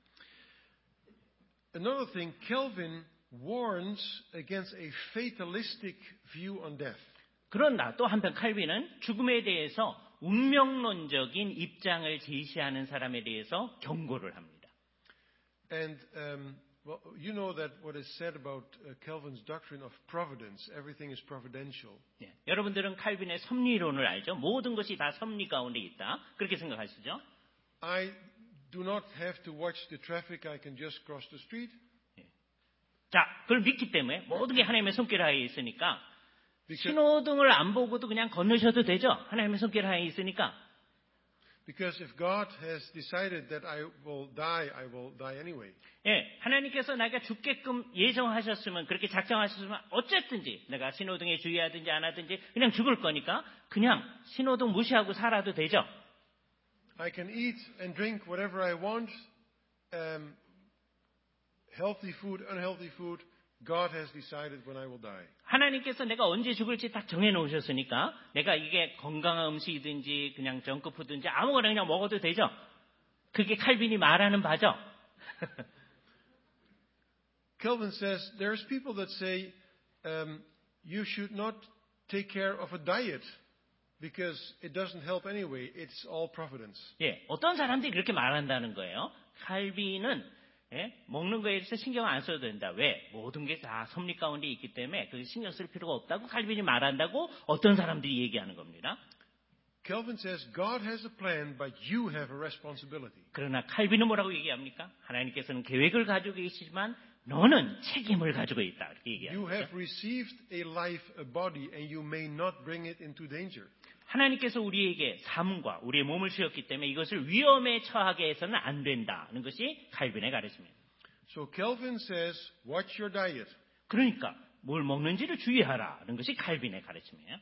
Speaker 1: Another thing, Calvin warns against a fatalistic view on death.
Speaker 2: 그러나 또 한편 칼빈은 죽음에 대해서 운명론적인 입장을 제시하는 사람에 대해서 경고를 합니다.
Speaker 1: And um, well, you know that what is said about uh, Calvin's doctrine of providence, everything is providential.
Speaker 2: 예, 여러분들은 칼빈의 섭리론을 알죠? 모든 것이 다 섭리 가운데 있다. 그렇게 생각하시죠?
Speaker 1: I do not have to watch the traffic. I can just cross the street.
Speaker 2: 예. 자, 그걸 믿기 때문에 모든 게 하나님의 손길 하에 있으니까
Speaker 1: Because,
Speaker 2: 신호등을 안 보고도 그냥 건너셔도 되죠. 하나님의 손길 하에 있으니까.
Speaker 1: because if God has decided that I will die, I will die anyway.
Speaker 2: 예, 하나님께서 내가 죽게끔 예정하셨으면 그렇게 작정하셨으면 어쨌든지 내가 신호등에 주의하든지 안 하든지 그냥 죽을 거니까 그냥 신호등 무시하고 살아도 되죠.
Speaker 1: I can eat and drink whatever I want, um, healthy food, unhealthy food. God has decided when I will die.
Speaker 2: 하나님께서 내가 언제 죽을지 딱 정해놓으셨으니까 내가 이게 건강한 음식이든지 그냥 정크푸드든지 아무거나 그냥 먹어도 되죠. 그게 칼빈이 말하는 바죠.
Speaker 1: Calvin says there's people that say um, you should not take care of a diet because it doesn't help anyway. It's all providence.
Speaker 2: 예, 어떤 사람들이 그렇게 말한다는 거예요. 칼빈은 예, 먹는 거에 대해서 신경 안 써도 된다. 왜? 모든 게 다 섭리 가운데 있기 때문에 그 신경 쓸 필요가 없다고 칼빈이 말한다고 어떤 사람들이 얘기하는 겁니다.
Speaker 1: Calvin says God has a plan, but you have a responsibility.
Speaker 2: 그러나 칼빈은 뭐라고 얘기합니까? 하나님께서는 계획을 가지고 계시지만 너는 책임을 가지고 있다. 이렇게 얘기합니다.
Speaker 1: You have received a life, a body, and you may not bring it into danger.
Speaker 2: 하나님께서 우리에게 삶과 우리의 몸을 주셨기 때문에 이것을 위험에 처하게 해서는 안 된다는 것이 칼빈의 가르침입니다.
Speaker 1: So Calvin says, watch your diet.
Speaker 2: 그러니까 뭘 먹는지를 주의하라는 것이 칼빈의 가르침이에요.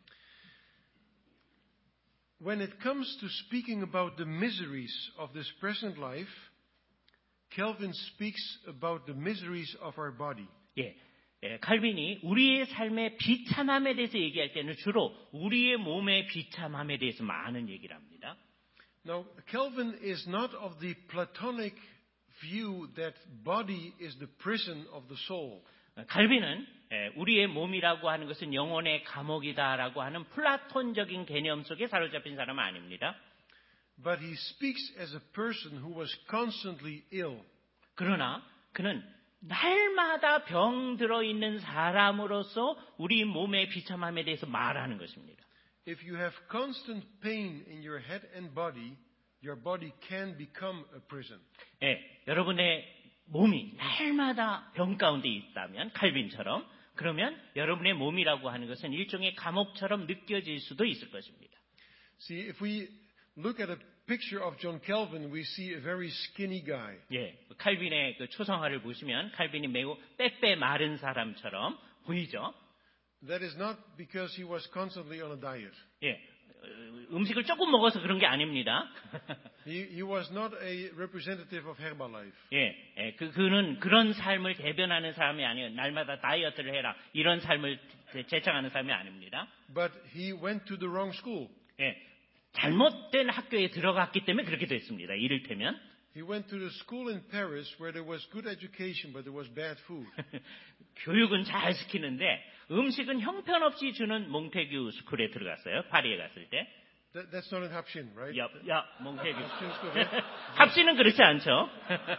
Speaker 1: When it comes to speaking about the miseries of this present life, Calvin speaks about the miseries of our body.
Speaker 2: 예, 예, 칼빈이 우리의 삶의 비참함에 대해서 얘기할 때는 주로 우리의 몸의 비참함에 대해서 많은 얘기를 합니다.
Speaker 1: Now, Calvin is not of the Platonic view that body is the prison of the soul.
Speaker 2: 칼빈은 예, 우리의 몸이라고 하는 것은 영혼의 감옥이다라고 하는 플라톤적인 개념 속에 사로잡힌 사람은 아닙니다.
Speaker 1: But he speaks as a person who was constantly ill.
Speaker 2: 그러나 그는 날마다 병 들어있는 사람으로서 우리 몸의 비참함에 대해서 말하는 것입니다.
Speaker 1: If you have constant pain in your head and body, your body can become a prison.
Speaker 2: 예, 여러분의 몸이 날마다 병 가운데 있다면 칼빈처럼 그러면 여러분의 몸이라고 하는 것은 일종의 감옥처럼 느껴질 수도 있을 것입니다.
Speaker 1: See, if we look at a picture of John Calvin, we see a very skinny guy.
Speaker 2: 예, 칼빈의 그 초상화를 보시면 칼빈이 매우 빼빼 마른 사람처럼 보이죠.
Speaker 1: That is not because he was constantly on a diet.
Speaker 2: 예, 음식을 조금 먹어서 그런 게 아닙니다.
Speaker 1: He, he was not a representative of Herbalife.
Speaker 2: 예, 예, 그 그는 그런 삶을 대변하는 사람이 아니에요. 날마다 다이어트를 해라 이런 삶을 제청하는 사람이 아닙니다.
Speaker 1: But he went to the wrong school.
Speaker 2: 예, 잘못된 학교에 들어갔기 때문에 그렇게 됐습니다. 이를테면
Speaker 1: He went to the school in Paris where there was good education, but there was bad food.
Speaker 2: 교육은 잘 시키는데 음식은 형편없이 주는 몽테규 스쿨에 들어갔어요. 파리에 갔을 때.
Speaker 1: That, that's not in Hapsin, right?
Speaker 2: 야, 야, 몽테규.
Speaker 1: Hapsin school, right?
Speaker 2: 합시는 그렇지 않죠.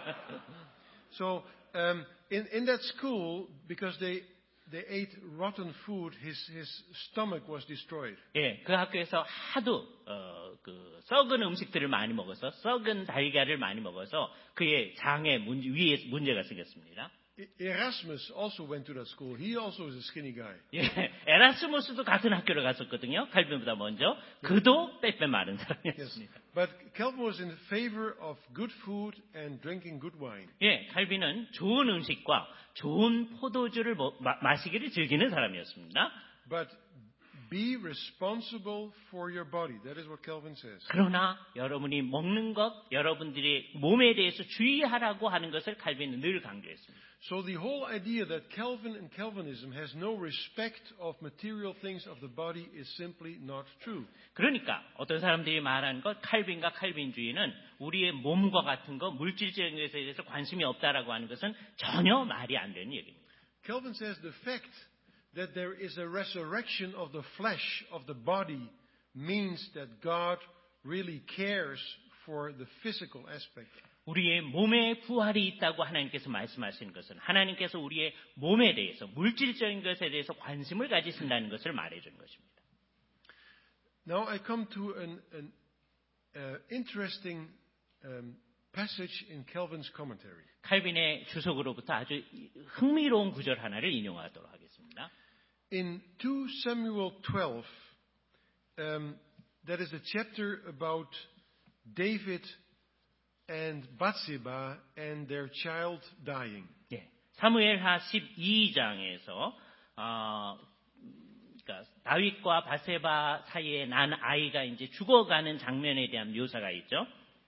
Speaker 1: So um, in in that school, because they they ate rotten food, his his stomach was destroyed.
Speaker 2: 예, 그 학교에서 하도 어, 그 썩은 음식들을 많이 먹어서 썩은 달걀을 많이 먹어서 그의 장에 문제, 위에 문제가 생겼습니다.
Speaker 1: Erasmus also went to that school. He also was a skinny guy.
Speaker 2: 예, 에라스무스도 같은 학교를 갔었거든요. 칼빈보다 먼저. 그도 빼빼 마른 사람이었습니다.
Speaker 1: Yes. But Calvin was in favor of good food and drinking good wine.
Speaker 2: 예, 칼빈은 좋은 음식과 좋은 포도주를 뭐, 마, 마시기를 즐기는 사람이었습니다.
Speaker 1: But be responsible for your body. That is what Calvin says.
Speaker 2: 그러나 여러분이 먹는 것, 여러분들이 몸에 대해서 주의하라고 하는 것을 칼빈은 늘 강조했습니다.
Speaker 1: So the whole idea that Calvin and Calvinism has no respect of material things of the body is simply not true.
Speaker 2: 그러니까 어떤 사람들이 말하는 것, 칼빈과 칼빈주의는 우리의 몸과 같은 것, 물질적인 것에 대해서 관심이 없다라고 하는 것은 전혀 말이 안 되는 얘기입니다.
Speaker 1: Calvin says the fact that there is a resurrection of the flesh of the body means that God really cares for the physical aspect.
Speaker 2: 우리의 몸에 부활이 있다고 하나님께서 말씀하시는 것은 하나님께서 우리의 몸에 대해서 물질적인 것에 대해서 관심을 가지신다는 것을 말해주는 것입니다.
Speaker 1: Now I come to an, an uh, interesting um, passage in Calvin's commentary.
Speaker 2: 칼빈의 주석으로부터 아주 흥미로운 구절 하나를 인용하도록 하겠습니다.
Speaker 1: In two Samuel twelve, um, that is a chapter about David and Bathsheba and their child dying.
Speaker 2: 예, 사무엘하 십이 장에서 어, 그러니까 다윗과 바세바 사이에 난 아이가 이제 죽어가는 장면에 대한 묘사가 있죠.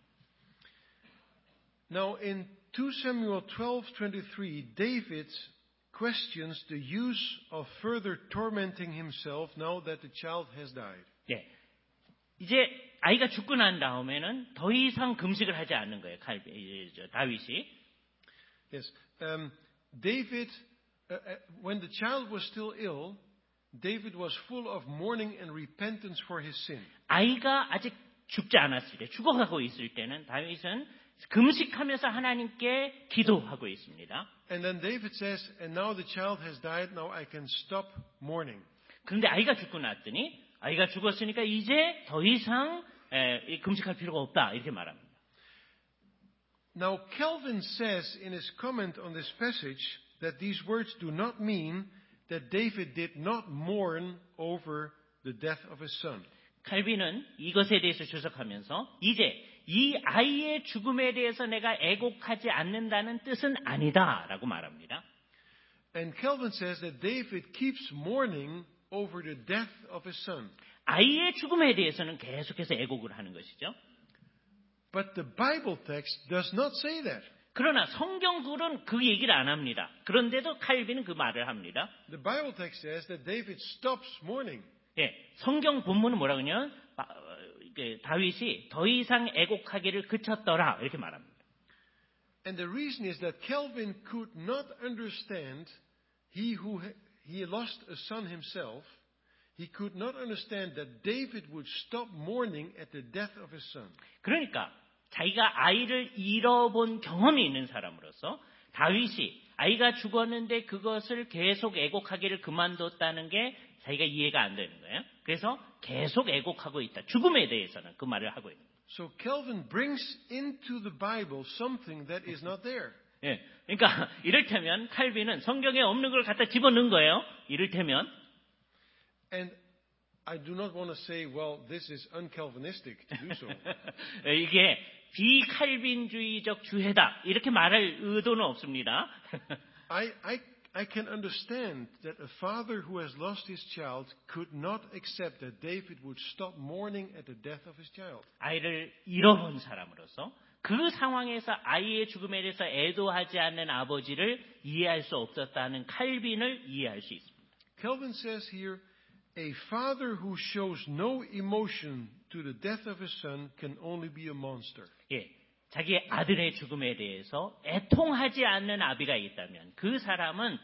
Speaker 1: Now in two Samuel twelve twenty-three, David questions the use of further tormenting himself now that the child has died.
Speaker 2: 예, 이제 아이가 죽고 난 다음에는 더 이상 금식을 하지 않는 거예요. 칼비, 다윗이.
Speaker 1: Yes, um, David, uh, uh, when the child was still ill, David was full of mourning and repentance for his sin.
Speaker 2: 아이가 아직 죽지 않았을 때, 죽어가고 있을 때는 다윗은 금식하면서 하나님께 기도하고 있습니다.
Speaker 1: And then David says, and now the child has died, now I can stop mourning.
Speaker 2: 그런데 아이가 죽고 났더니 아이가 죽었으니까 이제 더 이상 에, 금식할 필요가 없다 이렇게 말합니다.
Speaker 1: Now Calvin says in his comment on this passage that these words do not mean that David did not mourn over the death of his son.
Speaker 2: 칼빈은 이것에 대해서 주석하면서 이제 이 아이의 죽음에 대해서 내가 애곡하지 않는다는 뜻은 아니다라고 말합니다.
Speaker 1: And Calvin says that David keeps mourning over the death of his son.
Speaker 2: 아이의 죽음에 대해서는 계속해서 애곡을 하는 것이죠.
Speaker 1: But the Bible text does not say that.
Speaker 2: 그러나 성경글은 그 얘기를 안 합니다. 그런데도 칼빈은 그 말을 합니다.
Speaker 1: The Bible text says that David stops mourning.
Speaker 2: 예, 성경 본문은 뭐라 그러냐면 다윗이 더 이상 애곡하기를 그쳤더라 이렇게 말합니다.
Speaker 1: And the reason is that Calvin could not understand, he who he lost a son himself, he could not understand that David would stop mourning at the death of his son.
Speaker 2: 그러니까 자기가 아이를 잃어본 경험이 있는 사람으로서 다윗이 아이가 죽었는데 그것을 계속 애곡하기를 그만뒀다는 게 자기가 이해가 안 되는 거예요. 그래서 계속 애곡하고 있다. 죽음에 대해서는 그 말을 하고 있는 거예요.
Speaker 1: So Calvin brings into the Bible something that is not there.
Speaker 2: 예, 그러니까 이를테면 칼빈은 성경에 없는 걸 갖다 집어넣은 거예요. 이를테면.
Speaker 1: And I do not want to say, well, this is un-Calvinistic to do so.
Speaker 2: 이게 비칼빈주의적 주해다 이렇게 말할 의도는 없습니다.
Speaker 1: I, I, I can understand that a father who has lost his child could not accept that David would stop mourning at the death of his child.
Speaker 2: 아이를 잃어본 사람으로서 그 상황에서 아이의 죽음에 대해서 애도하지 않는 아버지를 이해할 수 없었다는 칼빈을 이해할 수 있습니다.
Speaker 1: Calvin says here, a father who shows no emotion to the death of his son can only be a monster.
Speaker 2: 예, 자기 아들의 죽음에 대해서 애통하지 않는 아비가 있다면 그 사람은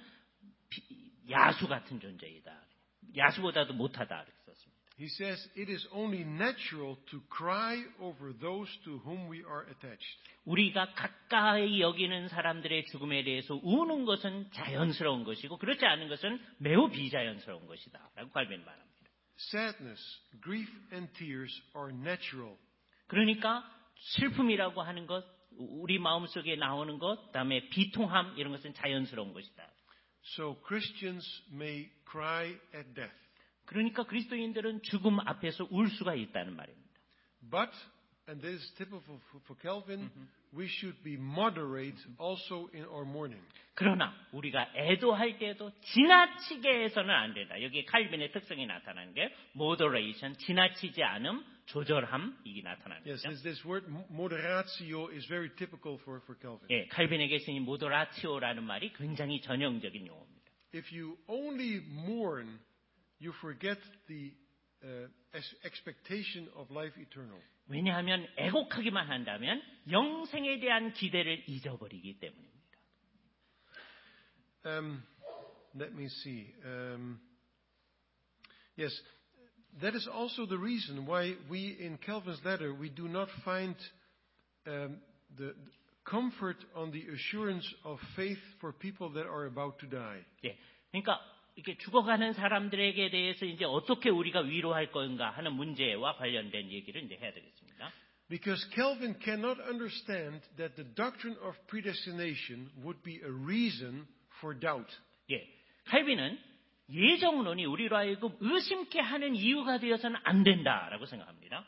Speaker 2: 야수 같은 존재이다. 야수보다도 못하다 이렇게 썼습니다.
Speaker 1: He says it is only natural to cry over those to whom we are attached.
Speaker 2: 우리가 가까이 여기는 사람들의 죽음에 대해서 우는 것은 자연스러운 것이고 그렇지 않은 것은 매우 비자연스러운 것이다. 라고 칼빈은 말합니다.
Speaker 1: Sadness, grief and tears are natural.
Speaker 2: 그러니까 슬픔이라고 하는 것, 우리 마음속에 나오는 것, 그다음에 비통함 이런 것은 자연스러운 것이다.
Speaker 1: So Christians may cry at death.
Speaker 2: 그러니까 그리스도인들은 죽음 앞에서 울 수가 있다는 말입니다.
Speaker 1: But, and this is typical for, for Calvin, mm-hmm. we should be moderate also in our mourning.
Speaker 2: 그러나 우리가 애도할 때도 지나치게 해서는 안 된다. 여기 칼빈의 특성이 나타나는 게 moderation, 지나치지 않음, 조절함 이게 나타나는
Speaker 1: yes,
Speaker 2: 거죠.
Speaker 1: Yes, this, this word moderatio is very typical for, for Calvin.
Speaker 2: 예, 칼빈에게 쓰인 moderatio라는 말이 굉장히 전형적인 용어입니다.
Speaker 1: If you only mourn, you forget the uh, expectation of life eternal.
Speaker 2: 왜냐하면 애곡하기만 한다면 영생에 대한 기대를 잊어버리기 때문입니다.
Speaker 1: Um, let me see. Um, yes, that is also the reason why we in Calvin's letter we do not find um, the comfort on the assurance of faith for people that are about to die.
Speaker 2: 예, 그러니까 이렇게 죽어가는 사람들에게 대해서 이제 어떻게 우리가 위로할 건가 하는 문제와 관련된 얘기를 이제 해야 되겠습니다.
Speaker 1: Because Calvin cannot understand that the doctrine of predestination would be a reason for doubt.
Speaker 2: 예, 칼빈은 예정론이 우리로 하여금 의심케 하는 이유가 되어서는 안 된다라고 생각합니다.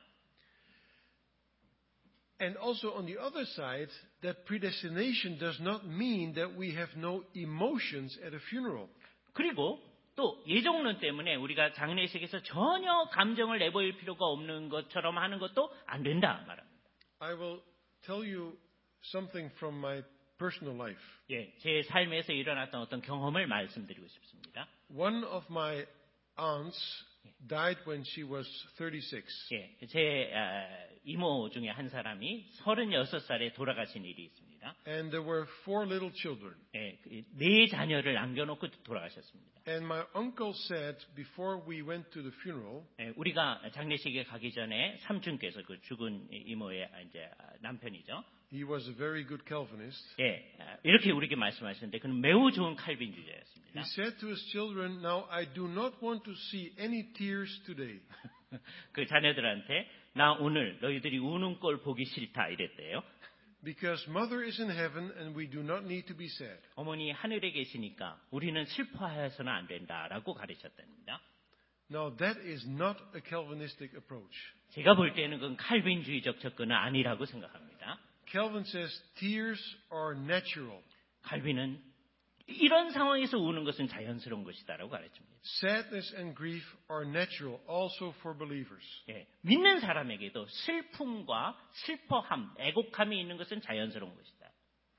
Speaker 1: And also on the other side, that predestination does not mean that we have no emotions at a funeral.
Speaker 2: 그리고 또 예정론 때문에 우리가 장례식에서 전혀 감정을 내보일 필요가 없는 것처럼 하는 것도 안 된다 말합니다.
Speaker 1: I will tell you something from my personal life.
Speaker 2: 예, 제 삶에서 일어났던 어떤 경험을 말씀드리고 싶습니다.
Speaker 1: One of my aunts died when she was thirty-six.
Speaker 2: 예, 제 아, 이모 중에 한 사람이 서른여섯 살에 돌아가신 일이 있습니다.
Speaker 1: And there were four little children.
Speaker 2: 예, 네 자녀를 남겨놓고 돌아가셨습니다.
Speaker 1: And my uncle said before we went to the funeral,
Speaker 2: 예, 우리가 장례식에 가기 전에 삼촌께서 그 죽은 이모의 이제 남편이죠.
Speaker 1: he was a very good Calvinist.
Speaker 2: 예, 이렇게 우리에게 말씀하셨는데 그는 매우 좋은 칼빈주의자였습니다.
Speaker 1: He said to his children, "Now I do not want to see any tears today."
Speaker 2: 그 자녀들한테 나 오늘 너희들이 우는 꼴 보기 싫다 이랬대요.
Speaker 1: Because mother is in heaven and we do not need to be sad.
Speaker 2: 어머니 하늘에 계시니까 우리는 슬퍼하여서는 안 된다라고 가르쳤답니다.
Speaker 1: Now that is not a Calvinistic approach.
Speaker 2: 제가 볼 때는 그건 칼빈주의적 접근은 아니라고 생각합니다.
Speaker 1: Calvin says tears are natural.
Speaker 2: 칼빈은 이런 상황에서 우는 것은 자연스러운 것이다라고 가르칩니다.
Speaker 1: Sadness and grief are natural also for believers.
Speaker 2: 예, 믿는 사람에게도 슬픔과 슬퍼함, 애곡함이 있는 것은 자연스러운 것이다.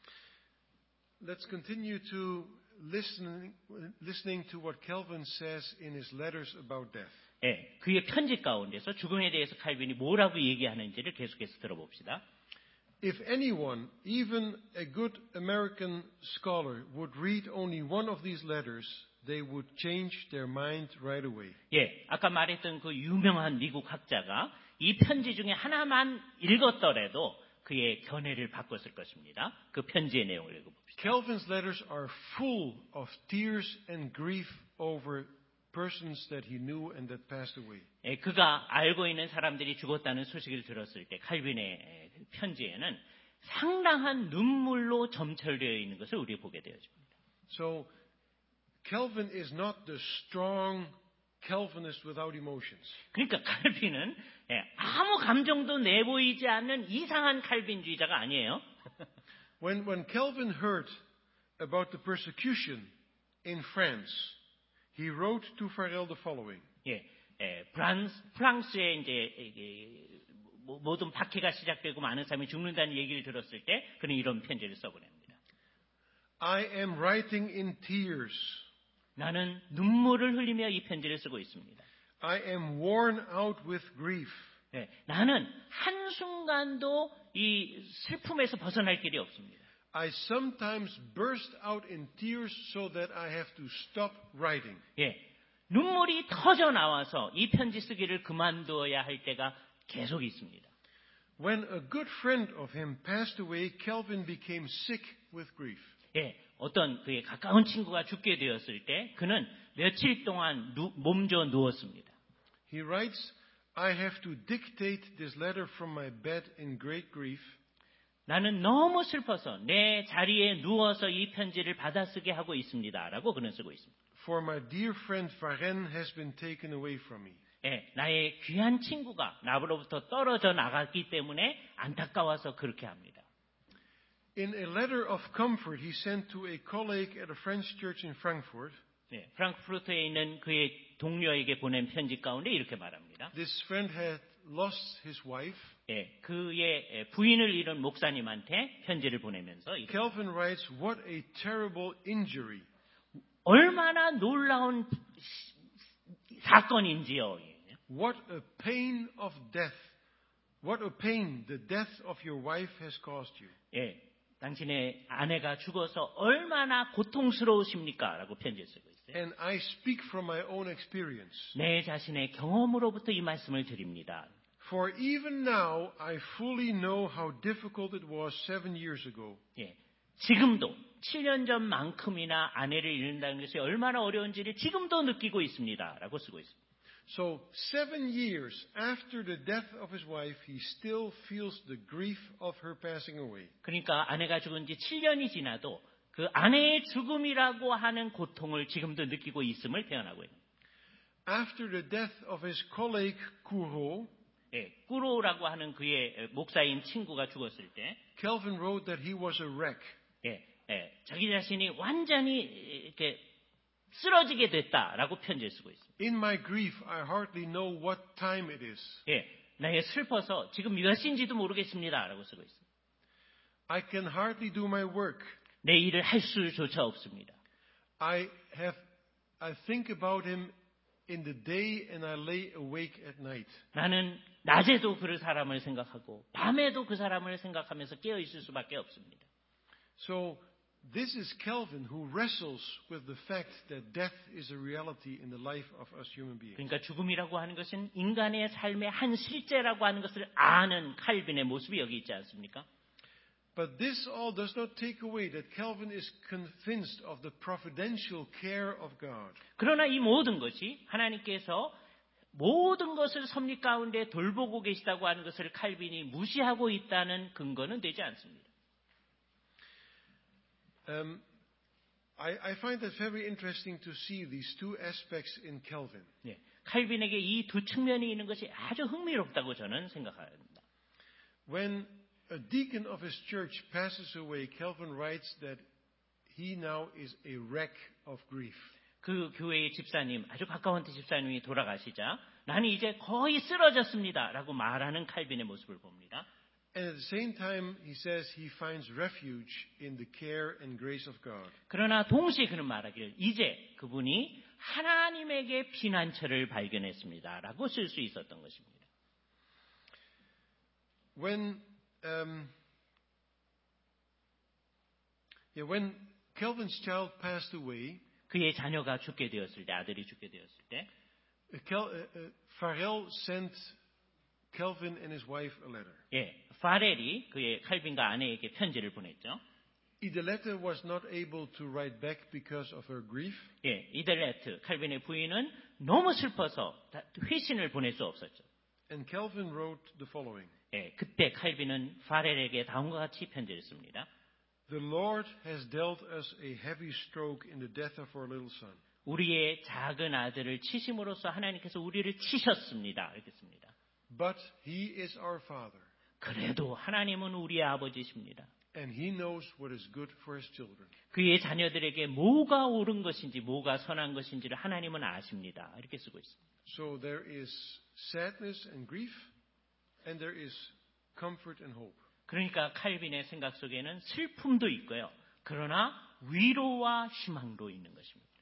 Speaker 1: Let's continue to listening, listening to what Calvin says in his letters about death.
Speaker 2: 예, 그의 편지 가운데서 죽음에 대해서 칼빈이 뭐라고 얘기하는지를 계속해서 들어봅시다.
Speaker 1: If anyone, even a good American scholar, would read only one of these letters, they would change their mind right away.
Speaker 2: 예, 아까 말했던 그 유명한 미국 학자가 이 편지 중에 하나만 읽었더라도 그의 견해를 바꿨을 것입니다. 그 편지의 내용을 읽어봅시다.
Speaker 1: Calvin's letters are full of tears and grief over persons that he knew and that passed away.
Speaker 2: 예, 그가 알고 있는 사람들이 죽었다는 소식을 들었을 때 칼빈의 편지에는 상당한 눈물로 점철되어 있는 것을 우리가 보게 되어집니다.
Speaker 1: So Calvin is not the strong Calvinist without emotions.
Speaker 2: 그러니까 칼빈은 예, 아무 감정도 내보이지 않는 이상한 칼빈주의자가 아니에요.
Speaker 1: When when Calvin heard about the persecution in France, he wrote to Farel the following.
Speaker 2: 예, 예, 프랑스 프랑스에 이제 이게 모든 박해가 시작되고 많은 사람이 죽는다는 얘기를 들었을 때 그는 이런 편지를 써보냅니다.
Speaker 1: I am writing in tears.
Speaker 2: 나는 눈물을 흘리며 이 편지를 쓰고 있습니다.
Speaker 1: I am worn out with grief.
Speaker 2: 네, 나는 한순간도 이 슬픔에서 벗어날 길이 없습니다.
Speaker 1: I sometimes burst out in tears so that I have to stop writing.
Speaker 2: 예, 눈물이 터져 나와서 이 편지 쓰기를 그만둬야 할 때가 계속 있습니다.
Speaker 1: When a good friend of him passed away, Calvin became sick with grief.
Speaker 2: 예, 어떤 그의 가까운 친구가 죽게 되었을 때 그는 며칠 동안 누, 몸져 누웠습니다.
Speaker 1: He writes, I have to dictate this letter from my bed in great grief.
Speaker 2: 나는 너무 슬퍼서 내 자리에 누워서 이 편지를 받아쓰게 하고 있습니다라고 그는 쓰고 있습니다.
Speaker 1: For my dear friend Varenne has been taken away from me.
Speaker 2: 예, 나의 귀한 친구가 나로부터 떨어져 나갔기 때문에 안타까워서 그렇게 합니다.
Speaker 1: In a letter of comfort he sent to a colleague at a French church in Frankfurt,
Speaker 2: 예, 프랑크푸르트에 있는 그의 동료에게 보낸 편지 가운데 이렇게 말합니다.
Speaker 1: this friend had lost his wife.
Speaker 2: 예, 그의 부인을 잃은 목사님한테 편지를 보내면서 이렇게
Speaker 1: Calvin writes, what a terrible injury.
Speaker 2: 얼마나 놀라운 사건인지요.
Speaker 1: What a pain of death. What a pain the death of your wife has caused you.
Speaker 2: 예, 당신의 아내가 죽어서 얼마나 고통스러우십니까? 라고 편지를 쓰고 있어요.
Speaker 1: And I speak from my own experience.
Speaker 2: 내 자신의 경험으로부터 이 말씀을 드립니다.
Speaker 1: For even now I fully know how difficult it was seven years ago.
Speaker 2: 예, 지금도 칠 년 전만큼이나 아내를 잃는다는 것이 얼마나 어려운지를 지금도 느끼고 있습니다. 라고 쓰고 있습니다.
Speaker 1: So seven years after the death of his wife, he still feels the grief of her passing away.
Speaker 2: 그러니까 아내가 죽은 지 칠 년이 지나도 그 아내의 죽음이라고 하는 고통을 지금도 느끼고 있음을 표현하고 있는.
Speaker 1: After the death of his colleague Kuro,
Speaker 2: 예, 꾸로라고 하는 그의 목사인 친구가 죽었을 때,
Speaker 1: Calvin wrote that he was a wreck.
Speaker 2: 예, 예, 자기 자신이 완전히 이렇게 쓰러지게 됐다라고 편지를 쓰고 있습니다.
Speaker 1: In my grief, I hardly know what time it is.
Speaker 2: 예, 나의 슬퍼서 지금 몇 시인지도 모르겠습니다라고 쓰고 있습니다.
Speaker 1: I can hardly do my work.
Speaker 2: 내 일을 할 수조차 없습니다.
Speaker 1: I have, I think about him in the day and I lay awake at night.
Speaker 2: 나는 낮에도 그 사람을 생각하고 밤에도 그 사람을 생각하면서 깨어 있을 수밖에 없습니다.
Speaker 1: So this is Calvin who wrestles with the fact that death is a reality in the life of us human beings.
Speaker 2: 그러니까 죽음이라고 하는 것은 인간의 삶의 한 실제라고 하는 것을 아는 칼빈의 모습이 여기 있지 않습니까?
Speaker 1: But this all does not take away that Calvin is convinced of the providential care of God.
Speaker 2: 그러나 이 모든 것이 하나님께서 모든 것을 섭리 가운데 돌보고 계시다고 하는 것을 칼빈이 무시하고 있다는 근거는 되지 않습니다.
Speaker 1: Um, I, I find that very interesting to see these two aspects in Calvin.
Speaker 2: 예, 칼빈에게 이 두 측면이 있는 것이 아주 흥미롭다고 저는 생각합니다.
Speaker 1: When a deacon of his church passes away, Calvin writes that he now is a wreck of grief.
Speaker 2: 그 교회의 집사님, 아주 가까운 집사님이 돌아가시자 나는 이제 거의 쓰러졌습니다라고 말하는 칼빈의 모습을 봅니다.
Speaker 1: And at the same time, he says he finds refuge in the care and grace of God.
Speaker 2: 그러나 동시에 그는 말하기를 이제 그분이 하나님에게 피난처를 발견했습니다라고 쓸 수 있었던 것입니다.
Speaker 1: When um, yeah, when Calvin's child passed away,
Speaker 2: 그의 자녀가 죽게 되었을 때, 아들이 죽게 되었을 때,
Speaker 1: Cal, uh, uh, Farrell sent Calvin and his wife a letter.
Speaker 2: 예, 파렐이 그의 칼빈과 아내에게 편지를 보냈죠.
Speaker 1: Idelette was not able to write back because of her grief.
Speaker 2: 예, 이델레트 칼빈의 부인은 너무 슬퍼서 회신을 보낼 수 없었죠.
Speaker 1: And Calvin wrote the following.
Speaker 2: 예, 그때 칼빈은 파렐에게 다음과 같이 편지를 씁니다.
Speaker 1: The Lord has dealt us a heavy stroke in the death of our little son.
Speaker 2: 우리의 작은 아들을 치심으로써 하나님께서 우리를 치셨습니다. 이렇게 씁니다.
Speaker 1: But he is our father.
Speaker 2: 그래도 하나님은 우리의 아버지십니다.
Speaker 1: And he knows what is good for his children.
Speaker 2: 그의 자녀들에게 뭐가 옳은 것인지 뭐가 선한 것인지를 하나님은 아십니다. 이렇게 쓰고 있습니다.
Speaker 1: So there is sadness and grief, and there is comfort and hope.
Speaker 2: 그러니까 칼빈의 생각 속에는 슬픔도 있고요. 그러나 위로와 희망도 있는 것입니다.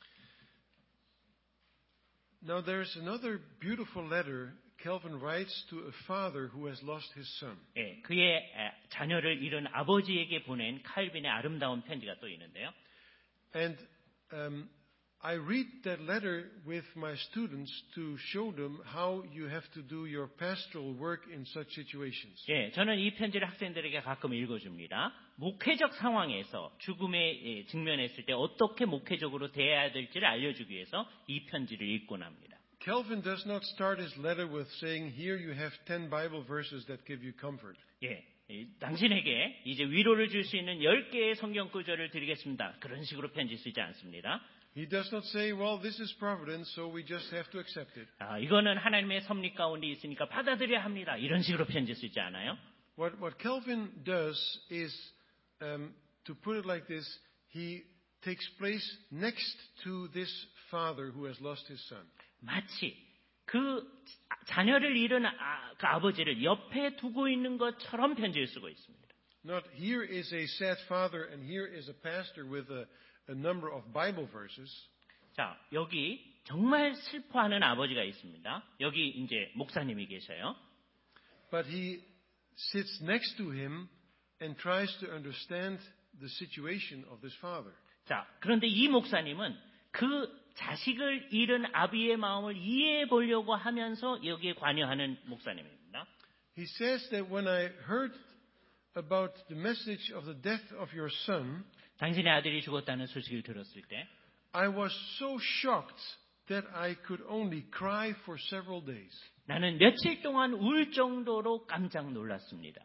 Speaker 1: Now there's another beautiful letter Calvin writes to a father who has lost his son.
Speaker 2: 예, 그의 자녀를 잃은 아버지에게 보낸 칼빈의 아름다운 편지가 또 있는데요.
Speaker 1: And um, I read that letter with my students to show them how you have to do your pastoral work in such situations.
Speaker 2: 예, 저는 이 편지를 학생들에게 가끔 읽어줍니다. 목회적 상황에서 죽음에 직면했을 때 어떻게 목회적으로 대해야 될지를 알려주기 위해서 이 편지를 읽곤 합니다.
Speaker 1: Calvin does not start his letter with saying, "Here you have ten Bible verses that give you comfort."
Speaker 2: 예, 당신에게 이제 위로를 줄 수 있는 열 개의 성경 구절을 드리겠습니다. 그런 식으로 편지 쓰지 않습니다.
Speaker 1: He does not say, "Well, this is providence, so we just have to accept it."
Speaker 2: 아, 이거는 하나님의 섭리 가운데 있으니까 받아들여야 합니다. 이런 식으로 편지 쓰지 않아요.
Speaker 1: What what Calvin does is, um, to put it like this, he takes place next to this father who has lost his son.
Speaker 2: 마치 그 자녀를 잃은 아, 그 아버지를 옆에 두고 있는 것처럼 편지를 쓰고 있습니다.
Speaker 1: Not here is a sad father and here is a pastor with a, a number of Bible verses.
Speaker 2: 자, 여기 정말 슬퍼하는 아버지가 있습니다. 여기 이제 목사님이 계셔요.
Speaker 1: But he sits next to him and tries to understand the situation of this father.
Speaker 2: 자, 그런데 이 목사님은 그 자식을 잃은 아비의 마음을 이해해 보려고 하면서 여기에 관여하는 목사님입니다.
Speaker 1: He says that when I heard about the message of the death of your son,
Speaker 2: 당신의 아들이 죽었다는 소식을 들었을 때
Speaker 1: I was so shocked that I could only cry for several days.
Speaker 2: 나는 며칠 동안 울 정도로 깜짝 놀랐습니다.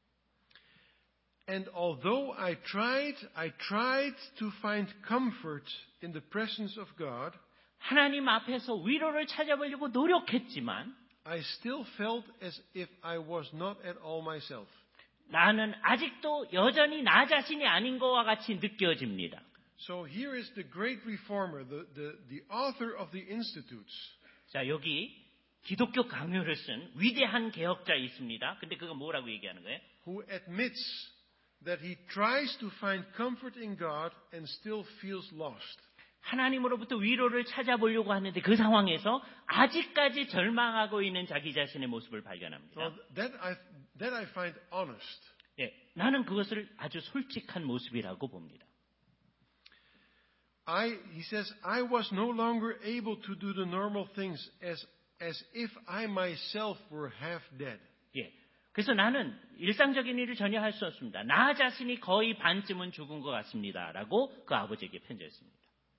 Speaker 1: And although I tried, I tried to find comfort in the presence of God,
Speaker 2: 하나님 앞에서 위로를 찾아보려고 노력했지만
Speaker 1: I still felt as if I was not at all myself.
Speaker 2: 나는 아직도 여전히 나 자신이 아닌 것과 같이 느껴집니다.
Speaker 1: So here is the great reformer, the, the, the author of the Institutes.
Speaker 2: 자, 여기 기독교 강요를 쓴 위대한 개혁자 있습니다. 근데 그거 뭐라고 얘기하는 거예요?
Speaker 1: Who admits that he tries to find comfort in God and still feels lost.
Speaker 2: 하나님으로부터 위로를 찾아보려고 하는데 그 상황에서 아직까지 절망하고 있는 자기 자신의 모습을 발견합니다.
Speaker 1: So that I that I find honest.
Speaker 2: 예, 나는 그것을 아주 솔직한 모습이라고 봅니다.
Speaker 1: I he says I was no longer able to do the normal things as as if I myself were half dead.
Speaker 2: 예. 그래서 나는 일상적인 일을 전혀 할 수 없습니다. 나 자신이 거의 반쯤은 죽은 것 같습니다라고 그 아버지에게 편지했습니다.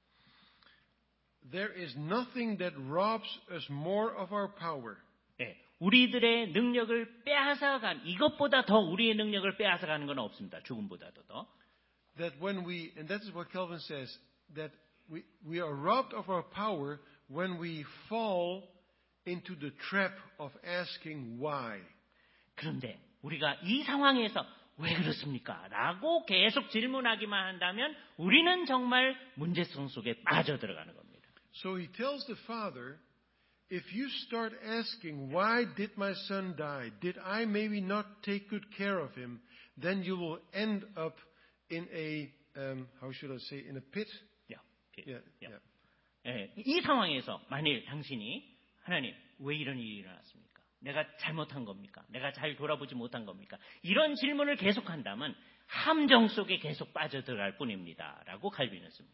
Speaker 1: There is nothing that robs us more of our power.
Speaker 2: 예, 우리들의 능력을 빼앗아간 이것보다 더 우리의 능력을 빼앗아가는 건 없습니다. 죽음보다도 더.
Speaker 1: That when we and that is what Calvin says that we we are robbed of our power when we fall into the trap of asking why.
Speaker 2: 그런데 우리가 이 상황에서 왜 그렇습니까? 라고 계속 질문하기만 한다면 우리는 정말 문제성 속에 빠져들어가는 겁니다.
Speaker 1: So he tells the father, if you start asking, why did my son die? Did I maybe not take good care of him? Then you will end up in a, um, how should I say, in a pit.
Speaker 2: Yeah, pit.
Speaker 1: Yeah,
Speaker 2: Yeah.
Speaker 1: yeah.
Speaker 2: 예, 이 상황에서 만일 당신이 하나님 왜 이런 일이 일어났습니까? 내가 잘못한 겁니까? 내가 잘 돌아보지 못한 겁니까? 이런 질문을 계속한다면 함정 속에 계속 빠져들어갈 뿐입니다. 라고 칼빈은 씁니다.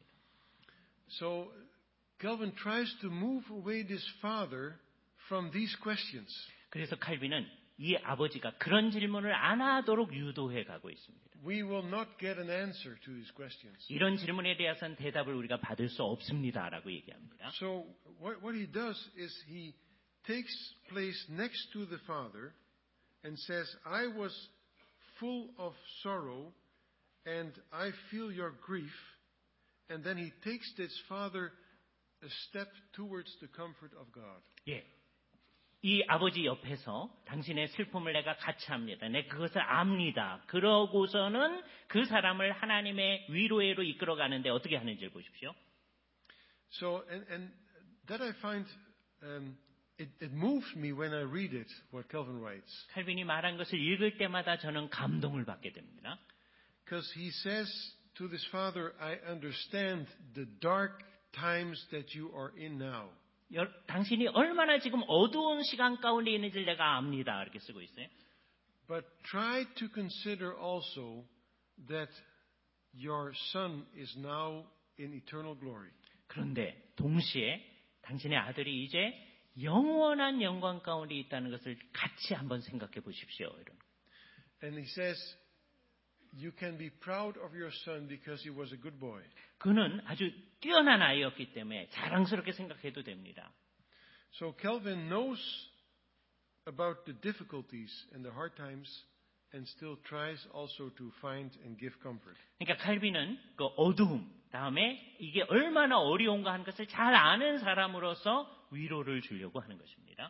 Speaker 1: So Calvin tries to move away this father from these questions.
Speaker 2: 그래서 칼빈은 이 아버지가 그런 질문을 안 하도록 유도해 가고 있습니다.
Speaker 1: We will not get an answer to these questions.
Speaker 2: 이런 질문에 대해서는 대답을 우리가 받을 수 없습니다라고 얘기합니다.
Speaker 1: So what, what he does is he takes place next to the father and says, I was full of sorrow and I feel your grief. And then he takes this father a step towards the comfort of God.
Speaker 2: 예. 이 아버지 옆에서 당신의 슬픔을 내가 같이 합니다. 내 그것을 압니다. 그러고서는 그 사람을 하나님의 위로로 이끌어가는데 어떻게 하는지를 보십시오.
Speaker 1: So, and, and that I find, um, it, it moves me when I read it, what Calvin writes.
Speaker 2: 칼빈이 말한 것을 읽을 때마다 저는 감동을 받게 됩니다.
Speaker 1: Because he says to this father, I understand the dark times that you are in now.
Speaker 2: 여, 당신이 얼마나 지금 어두운 시간 가운데 있는지 내가 압니다. 이렇게 쓰고 있어요.
Speaker 1: But try to consider also that your son is now in eternal glory.
Speaker 2: 그런데 동시에 당신의 아들이 이제 영원한 영광 가운데 있다는 것을 같이 한번 생각해 보십시오. 이런.
Speaker 1: And he says, you can be proud of your son because he was a good boy.
Speaker 2: 그는 아주 뛰어난 아이였기 때문에 자랑스럽게 생각해도 됩니다.
Speaker 1: So Calvin knows about the difficulties and the hard times and still tries also to find and give comfort.
Speaker 2: 그러니까 칼빈은 그 어두움, 다음에 이게 얼마나 어려운가 하는 것을 잘 아는 사람으로서 위로를 주려고 하는 것입니다.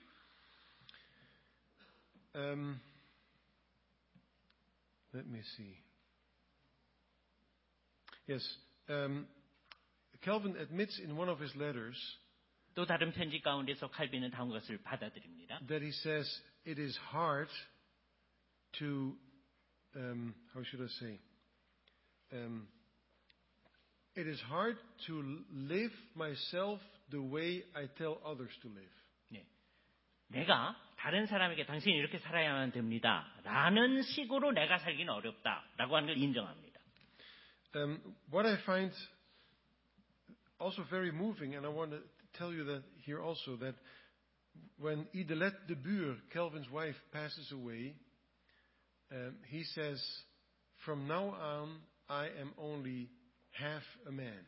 Speaker 1: Um, let me see. Yes, um, Calvin admits in one of his letters
Speaker 2: 또 다른 편지 가운데서 칼빈은 다음 것을 받아들입니다.
Speaker 1: that he says it is hard to, um, how should I say, um, it is hard to live myself the way I tell others to live.
Speaker 2: 네. 내가 다른 사람에게 당신이 이렇게 살아야만 됩니다. 라는 식으로 내가 살기는 어렵다. 라고 하는 걸 인정합니다.
Speaker 1: Um, what I find also very moving, and I want to tell you that here also, that when Idelette de Buur, Calvin's wife, passes away, um, he says, from now on, I am only half a man.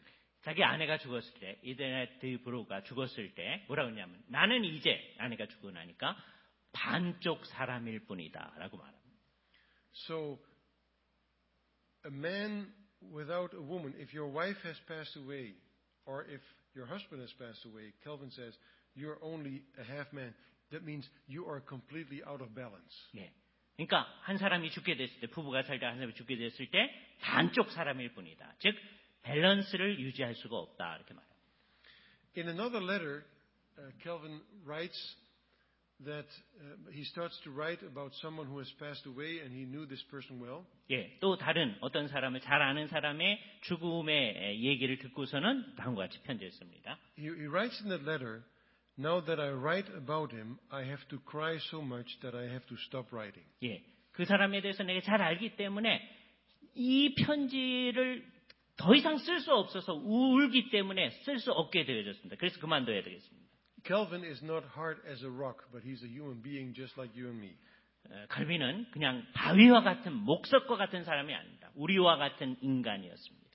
Speaker 2: 자기 아내가 죽었을 때, 이데네트 브로가 죽었을 때 뭐라고 했냐면 나는 이제 아내가 죽고 나니까 반쪽 사람일 뿐이다라고 말합니다.
Speaker 1: So, a man without a woman, if your wife has passed away, or if your husband has passed away, Calvin says, you're only a half man. That means you are completely out of balance.
Speaker 2: 예. 그러니까 한 사람이 죽게 됐을 때, 부부가 살다 한 사람이 죽게 됐을 때 반쪽 사람일 뿐이다. 즉 밸런스를 유지할 수가 없다 이렇게 말합니다.
Speaker 1: In another letter, uh, Calvin writes that uh, he starts to write about someone who has passed away and he knew this person well.
Speaker 2: 예, 또 다른 어떤 사람을 잘 아는 사람의 죽음의 얘기를 듣고서는 다음과 같이 편지를 씁니다.
Speaker 1: He, he writes in that letter, now that I write about him, I have to cry so much that I have to stop writing.
Speaker 2: 예, 그 사람에 대해서 내가 잘 알기 때문에 이 편지를 더 이상 쓸 수 없어서 울기 때문에 쓸 수 없게 되어졌습니다. 그래서 그만둬야 되겠습니다.
Speaker 1: Calvin is not hard as a rock, but he's a human being just like you and me.
Speaker 2: 어, 칼빈은 그냥 바위와 같은 목석과 같은 사람이 아닙니다. 우리와 같은 인간이었습니다.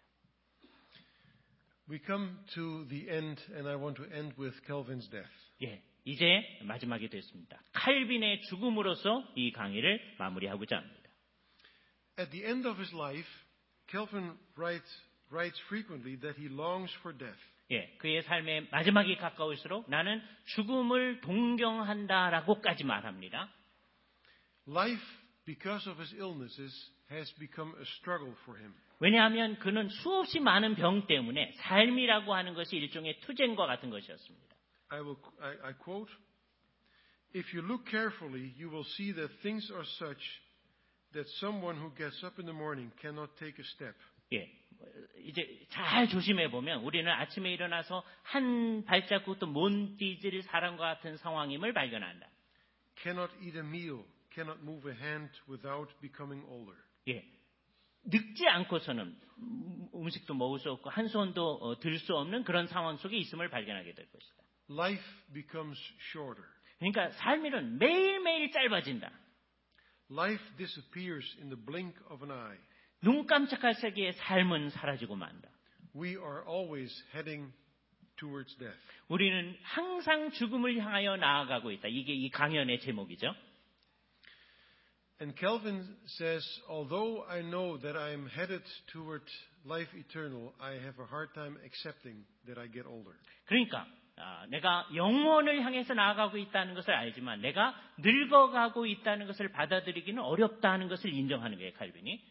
Speaker 1: We come to the end, and I want to end with Calvin's death.
Speaker 2: 예, 이제 마지막이 됐습니다. 칼빈의 죽음으로써 이 강의를 마무리하고자 합니다.
Speaker 1: At the end of his life, Calvin writes, writes frequently that he longs for death.
Speaker 2: 예, 그의 삶의 마지막이 가까울수록 나는 죽음을 동경한다라고까지 말합니다.
Speaker 1: Life, because of his illnesses, has become a struggle for him.
Speaker 2: 왜냐하면 그는 수없이 많은 병 때문에 삶이라고 하는 것이 일종의 투쟁과 같은 것이었습니다.
Speaker 1: I will, I, I quote, If you look carefully, you will see that things are such that someone who gets up in the morning cannot take a step.
Speaker 2: 예, 이제 잘 조심해 보면 우리는 아침에 일어나서 한 발자국도 못 뛰질 사람과 같은 상황임을 발견한다.
Speaker 1: Cannot eat a meal, cannot move a hand without becoming older.
Speaker 2: 예, 늙지 않고서는 음식도 먹을 수 없고 한 손도 들 수 없는 그런 상황 속에 있음을 발견하게 될 것이다.
Speaker 1: Life becomes shorter.
Speaker 2: 그러니까 삶은 매일매일 짧아진다.
Speaker 1: Life disappears in the blink of an eye.
Speaker 2: 눈 깜짝할 새기에 삶은 사라지고 만다.
Speaker 1: We are always heading towards death.
Speaker 2: 우리는 항상 죽음을 향하여 나아가고 있다. 이게 이 강연의 제목이죠.
Speaker 1: And Calvin says, although I know that I am headed toward life eternal, I have a hard time accepting that I get older.
Speaker 2: 그러니까 아, 내가 영원을 향해서 나아가고 있다는 것을 알지만 내가 늙어가고 있다는 것을 받아들이기는 어렵다는 것을 인정하는 거예요, 칼빈이.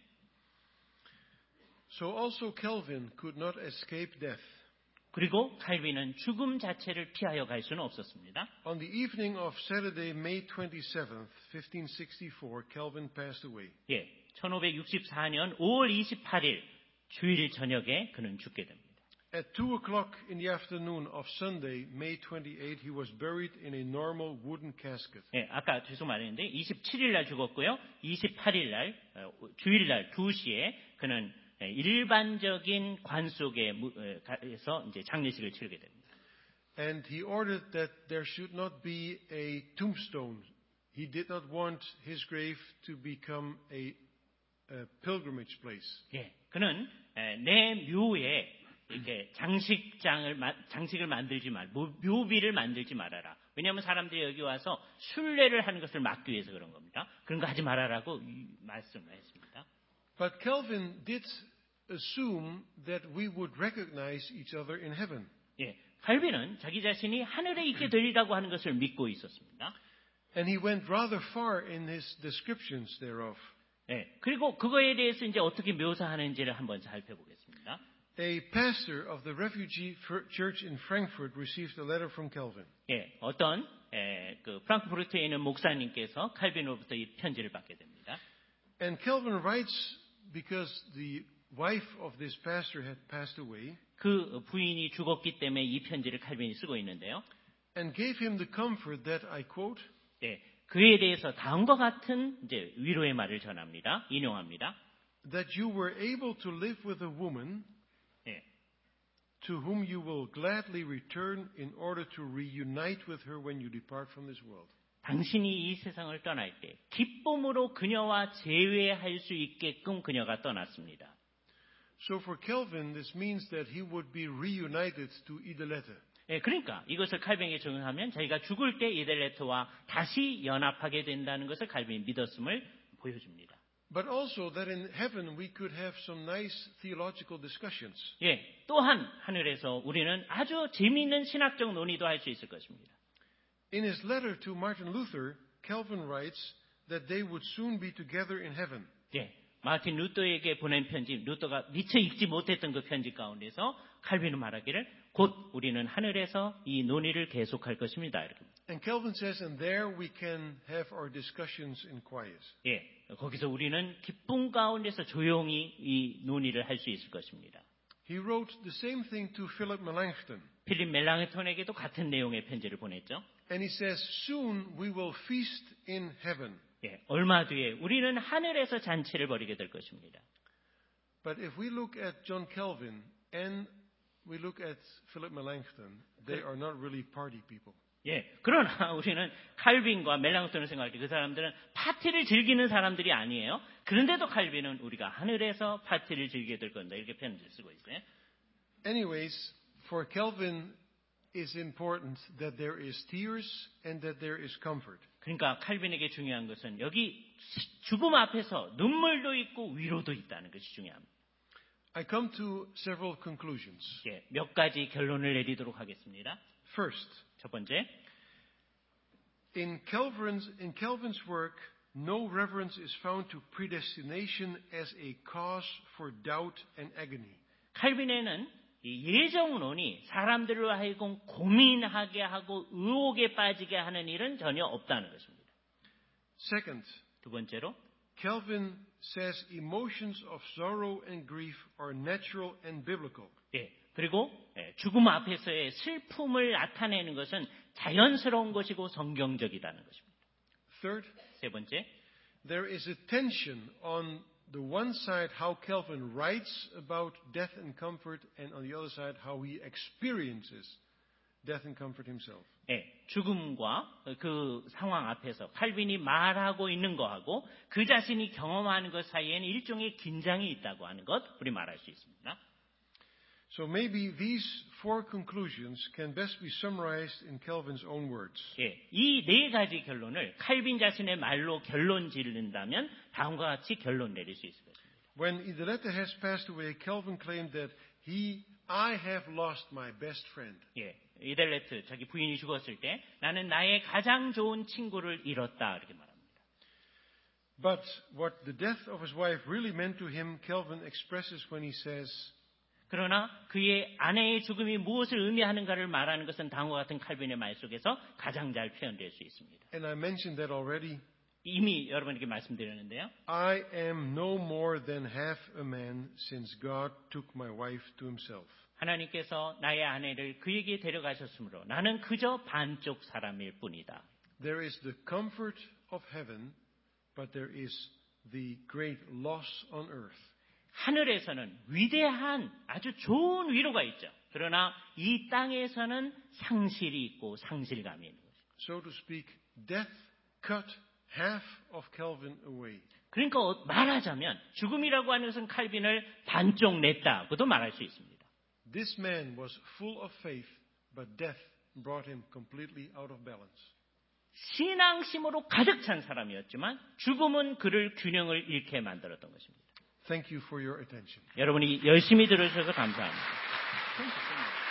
Speaker 1: So also Calvin could not escape death.
Speaker 2: 그리고 칼빈은 죽음 자체를 피하여 갈 수는 없었습니다.
Speaker 1: On the evening of Saturday, May twenty-seventh, fifteen sixty-four, Calvin passed away.
Speaker 2: 예, 천오백육십사 년 오월 이십팔일 주일 저녁에 그는 죽게 됩니다.
Speaker 1: At two o'clock in the afternoon of Sunday, May twenty-eighth, he was buried in a normal wooden casket.
Speaker 2: 예, 아까 계속 말했는데 이십칠일 날 죽었고요. 이십팔일 날 주일날 두 시에 그는 일반적인 관 속에서 이제 장례식을 치르게 됩니다.
Speaker 1: And he ordered that there should not be a tombstone. He did not want his grave to become a, a pilgrimage place.
Speaker 2: 예, 그는 내 묘에 이렇게 장식장을 장식을 만들지 말, 묘비를 만들지 말아라. 왜냐하면 사람들이 여기 와서 순례를 하는 것을 막기 위해서 그런 겁니다. 그런 거 하지 말아라고 말씀을 했습니다.
Speaker 1: But Calvin did assume that we would recognize each other in heaven.
Speaker 2: 예, 칼빈은 자기 자신이 하늘에 있게 되리라고 하는 것을 믿고 있었습니다.
Speaker 1: And he went rather far in his descriptions thereof.
Speaker 2: 예, 그리고 그거에 대해서 이제 어떻게 묘사하는지를 한번 살펴보겠습니다.
Speaker 1: A pastor of the refugee church in Frankfurt received a letter from Calvin.
Speaker 2: 예, 어떤 예, 그 프랑크푸르트에 있는 목사님께서 칼빈으로부터 이 편지를 받게 됩니다.
Speaker 1: And Calvin writes because the wife of this pastor had passed away.
Speaker 2: 그 부인이 죽었기 때문에 이 편지를 칼빈이 쓰고 있는데요.
Speaker 1: And gave him the comfort that I quote.
Speaker 2: 예, 그에 대해서 다음과 같은 이제 위로의 말을 전합니다. 인용합니다.
Speaker 1: That you were able to live with a woman.
Speaker 2: 예.
Speaker 1: To whom you will gladly return in order to reunite with her when you depart from this world.
Speaker 2: 당신이 이 세상을 떠날 때 기쁨으로 그녀와 재회할 수 있게끔 그녀가 떠났습니다.
Speaker 1: So for Calvin, this means that he would be reunited to Idelette.
Speaker 2: 예, 그러니까 이것을 칼빈에게 적용하면 자기가 죽을 때 이델레트와 다시 연합하게 된다는 것을 칼빈이 믿었음을 보여줍니다.
Speaker 1: But also that in heaven we could have some nice theological discussions.
Speaker 2: 예, 또한 하늘에서 우리는 아주 재미있는 신학적 논의도 할 수 있을 것입니다.
Speaker 1: In his letter to Martin Luther, Calvin writes that they would soon be together in heaven.
Speaker 2: 예, 마틴 루터에게 보낸 편지, 루터가 미처 읽지 못했던 그 편지 가운데서 칼빈은 말하기를 곧 우리는 하늘에서 이 논의를 계속할 것입니다. 이렇게.
Speaker 1: And Calvin says, and there we can have our discussions in quiet.
Speaker 2: 예, 거기서 우리는 기쁨 가운데서 조용히 이 논의를 할 수 있을 것입니다.
Speaker 1: He wrote the same thing to Philip Melanchthon.
Speaker 2: 필립 멜랑톤에게도 같은 내용의 편지를 보냈죠.
Speaker 1: And he says, soon we will feast in heaven.
Speaker 2: 예, 얼마 뒤에 우리는 하늘에서 잔치를 벌이게 될 것입니다.
Speaker 1: But if we look at John Calvin and we look at Philip Melanchthon, they are not really party people.
Speaker 2: 예, 그러나 우리는 칼빈과 멜랑톤을 생각할 때 그 사람들은 파티를 즐기는 사람들이 아니에요. 그런데도 칼빈은 우리가 하늘에서 파티를 즐기게 될 건다 이렇게 편지를 쓰고 있어요.
Speaker 1: Anyways, for Calvin, it's important that there is tears and that there is comfort.
Speaker 2: 그러니까 칼빈에게 중요한 것은 여기 죽음 앞에서 눈물도 있고 위로도 있다는 것이 중요합니다.
Speaker 1: I come to several conclusions.
Speaker 2: 예, 몇 가지 결론을 내리도록 하겠습니다.
Speaker 1: First,
Speaker 2: 첫 번째,
Speaker 1: in Calvin's, in Calvin's work, no reference is found to predestination as a cause for doubt and agony.
Speaker 2: 칼빈에는 이 예정론이 사람들로 하여금 고민하게 하고 의혹에 빠지게 하는 일은 전혀 없다는 것입니다.
Speaker 1: Second,
Speaker 2: 두 번째로,
Speaker 1: Calvin says emotions of sorrow and grief are natural and biblical.
Speaker 2: 예, 그리고 죽음 앞에서의 슬픔을 나타내는 것은 자연스러운 것이고 성경적이다는 것입니다.
Speaker 1: Third,
Speaker 2: 세 번째,
Speaker 1: there is a tension on the one side how Calvin writes about death and comfort, and on the other side how he experiences death and comfort himself.
Speaker 2: 예, 죽음과 그 상황 앞에서 칼빈이 말하고 있는 것하고 그 자신이 경험하는 것 사이에는 일종의 긴장이 있다고 하는 것 우리 말할 수 있습니다.
Speaker 1: So maybe these four conclusions can best be summarized in Calvin's own words.
Speaker 2: 예, 이 네 가지 결론을 칼빈 자신의 말로 결론 지른다면 다음과 같이 결론 내릴 수 있을 것입니다.
Speaker 1: When Idelette has passed away, Calvin claimed that he, I have lost my best friend.
Speaker 2: 예, 이델레트 자기 부인이 죽었을 때 나는 나의 가장 좋은 친구를 잃었다 이렇게 말합니다.
Speaker 1: But what the death of his wife really meant to him, Calvin expresses when he says,
Speaker 2: 그러나 그의 아내의 죽음이 무엇을 의미하는가를 말하는 것은 다음과 같은 칼빈의 말 속에서 가장 잘 표현될 수 있습니다.
Speaker 1: and I mentioned that already,
Speaker 2: 이미 여러분에게 말씀드렸는데요.
Speaker 1: I am no more than half a man since God took my wife to himself.
Speaker 2: 하나님께서 나의 아내를 그에게 데려가셨으므로 나는 그저 반쪽 사람일 뿐이다.
Speaker 1: There is the comfort of heaven, but there is the great loss on earth.
Speaker 2: 하늘에서는 위대한 아주 좋은 위로가 있죠. 그러나 이 땅에서는 상실이 있고 상실감이 있는 거죠.
Speaker 1: So to speak, death cut half of Calvin away.
Speaker 2: 그러니까 말하자면 죽음이라고 하는 것은 칼빈을 반쪽 냈다고도 말할 수 있습니다.
Speaker 1: This man was full of faith, but death brought him completely out of balance.
Speaker 2: 신앙심으로 가득 찬 사람이었지만 죽음은 그를 균형을 잃게 만들었던 것입니다.
Speaker 1: Thank you for your attention.
Speaker 2: 여러분이 열심히 들어주셔서 감사합니다.
Speaker 1: Thank you so much.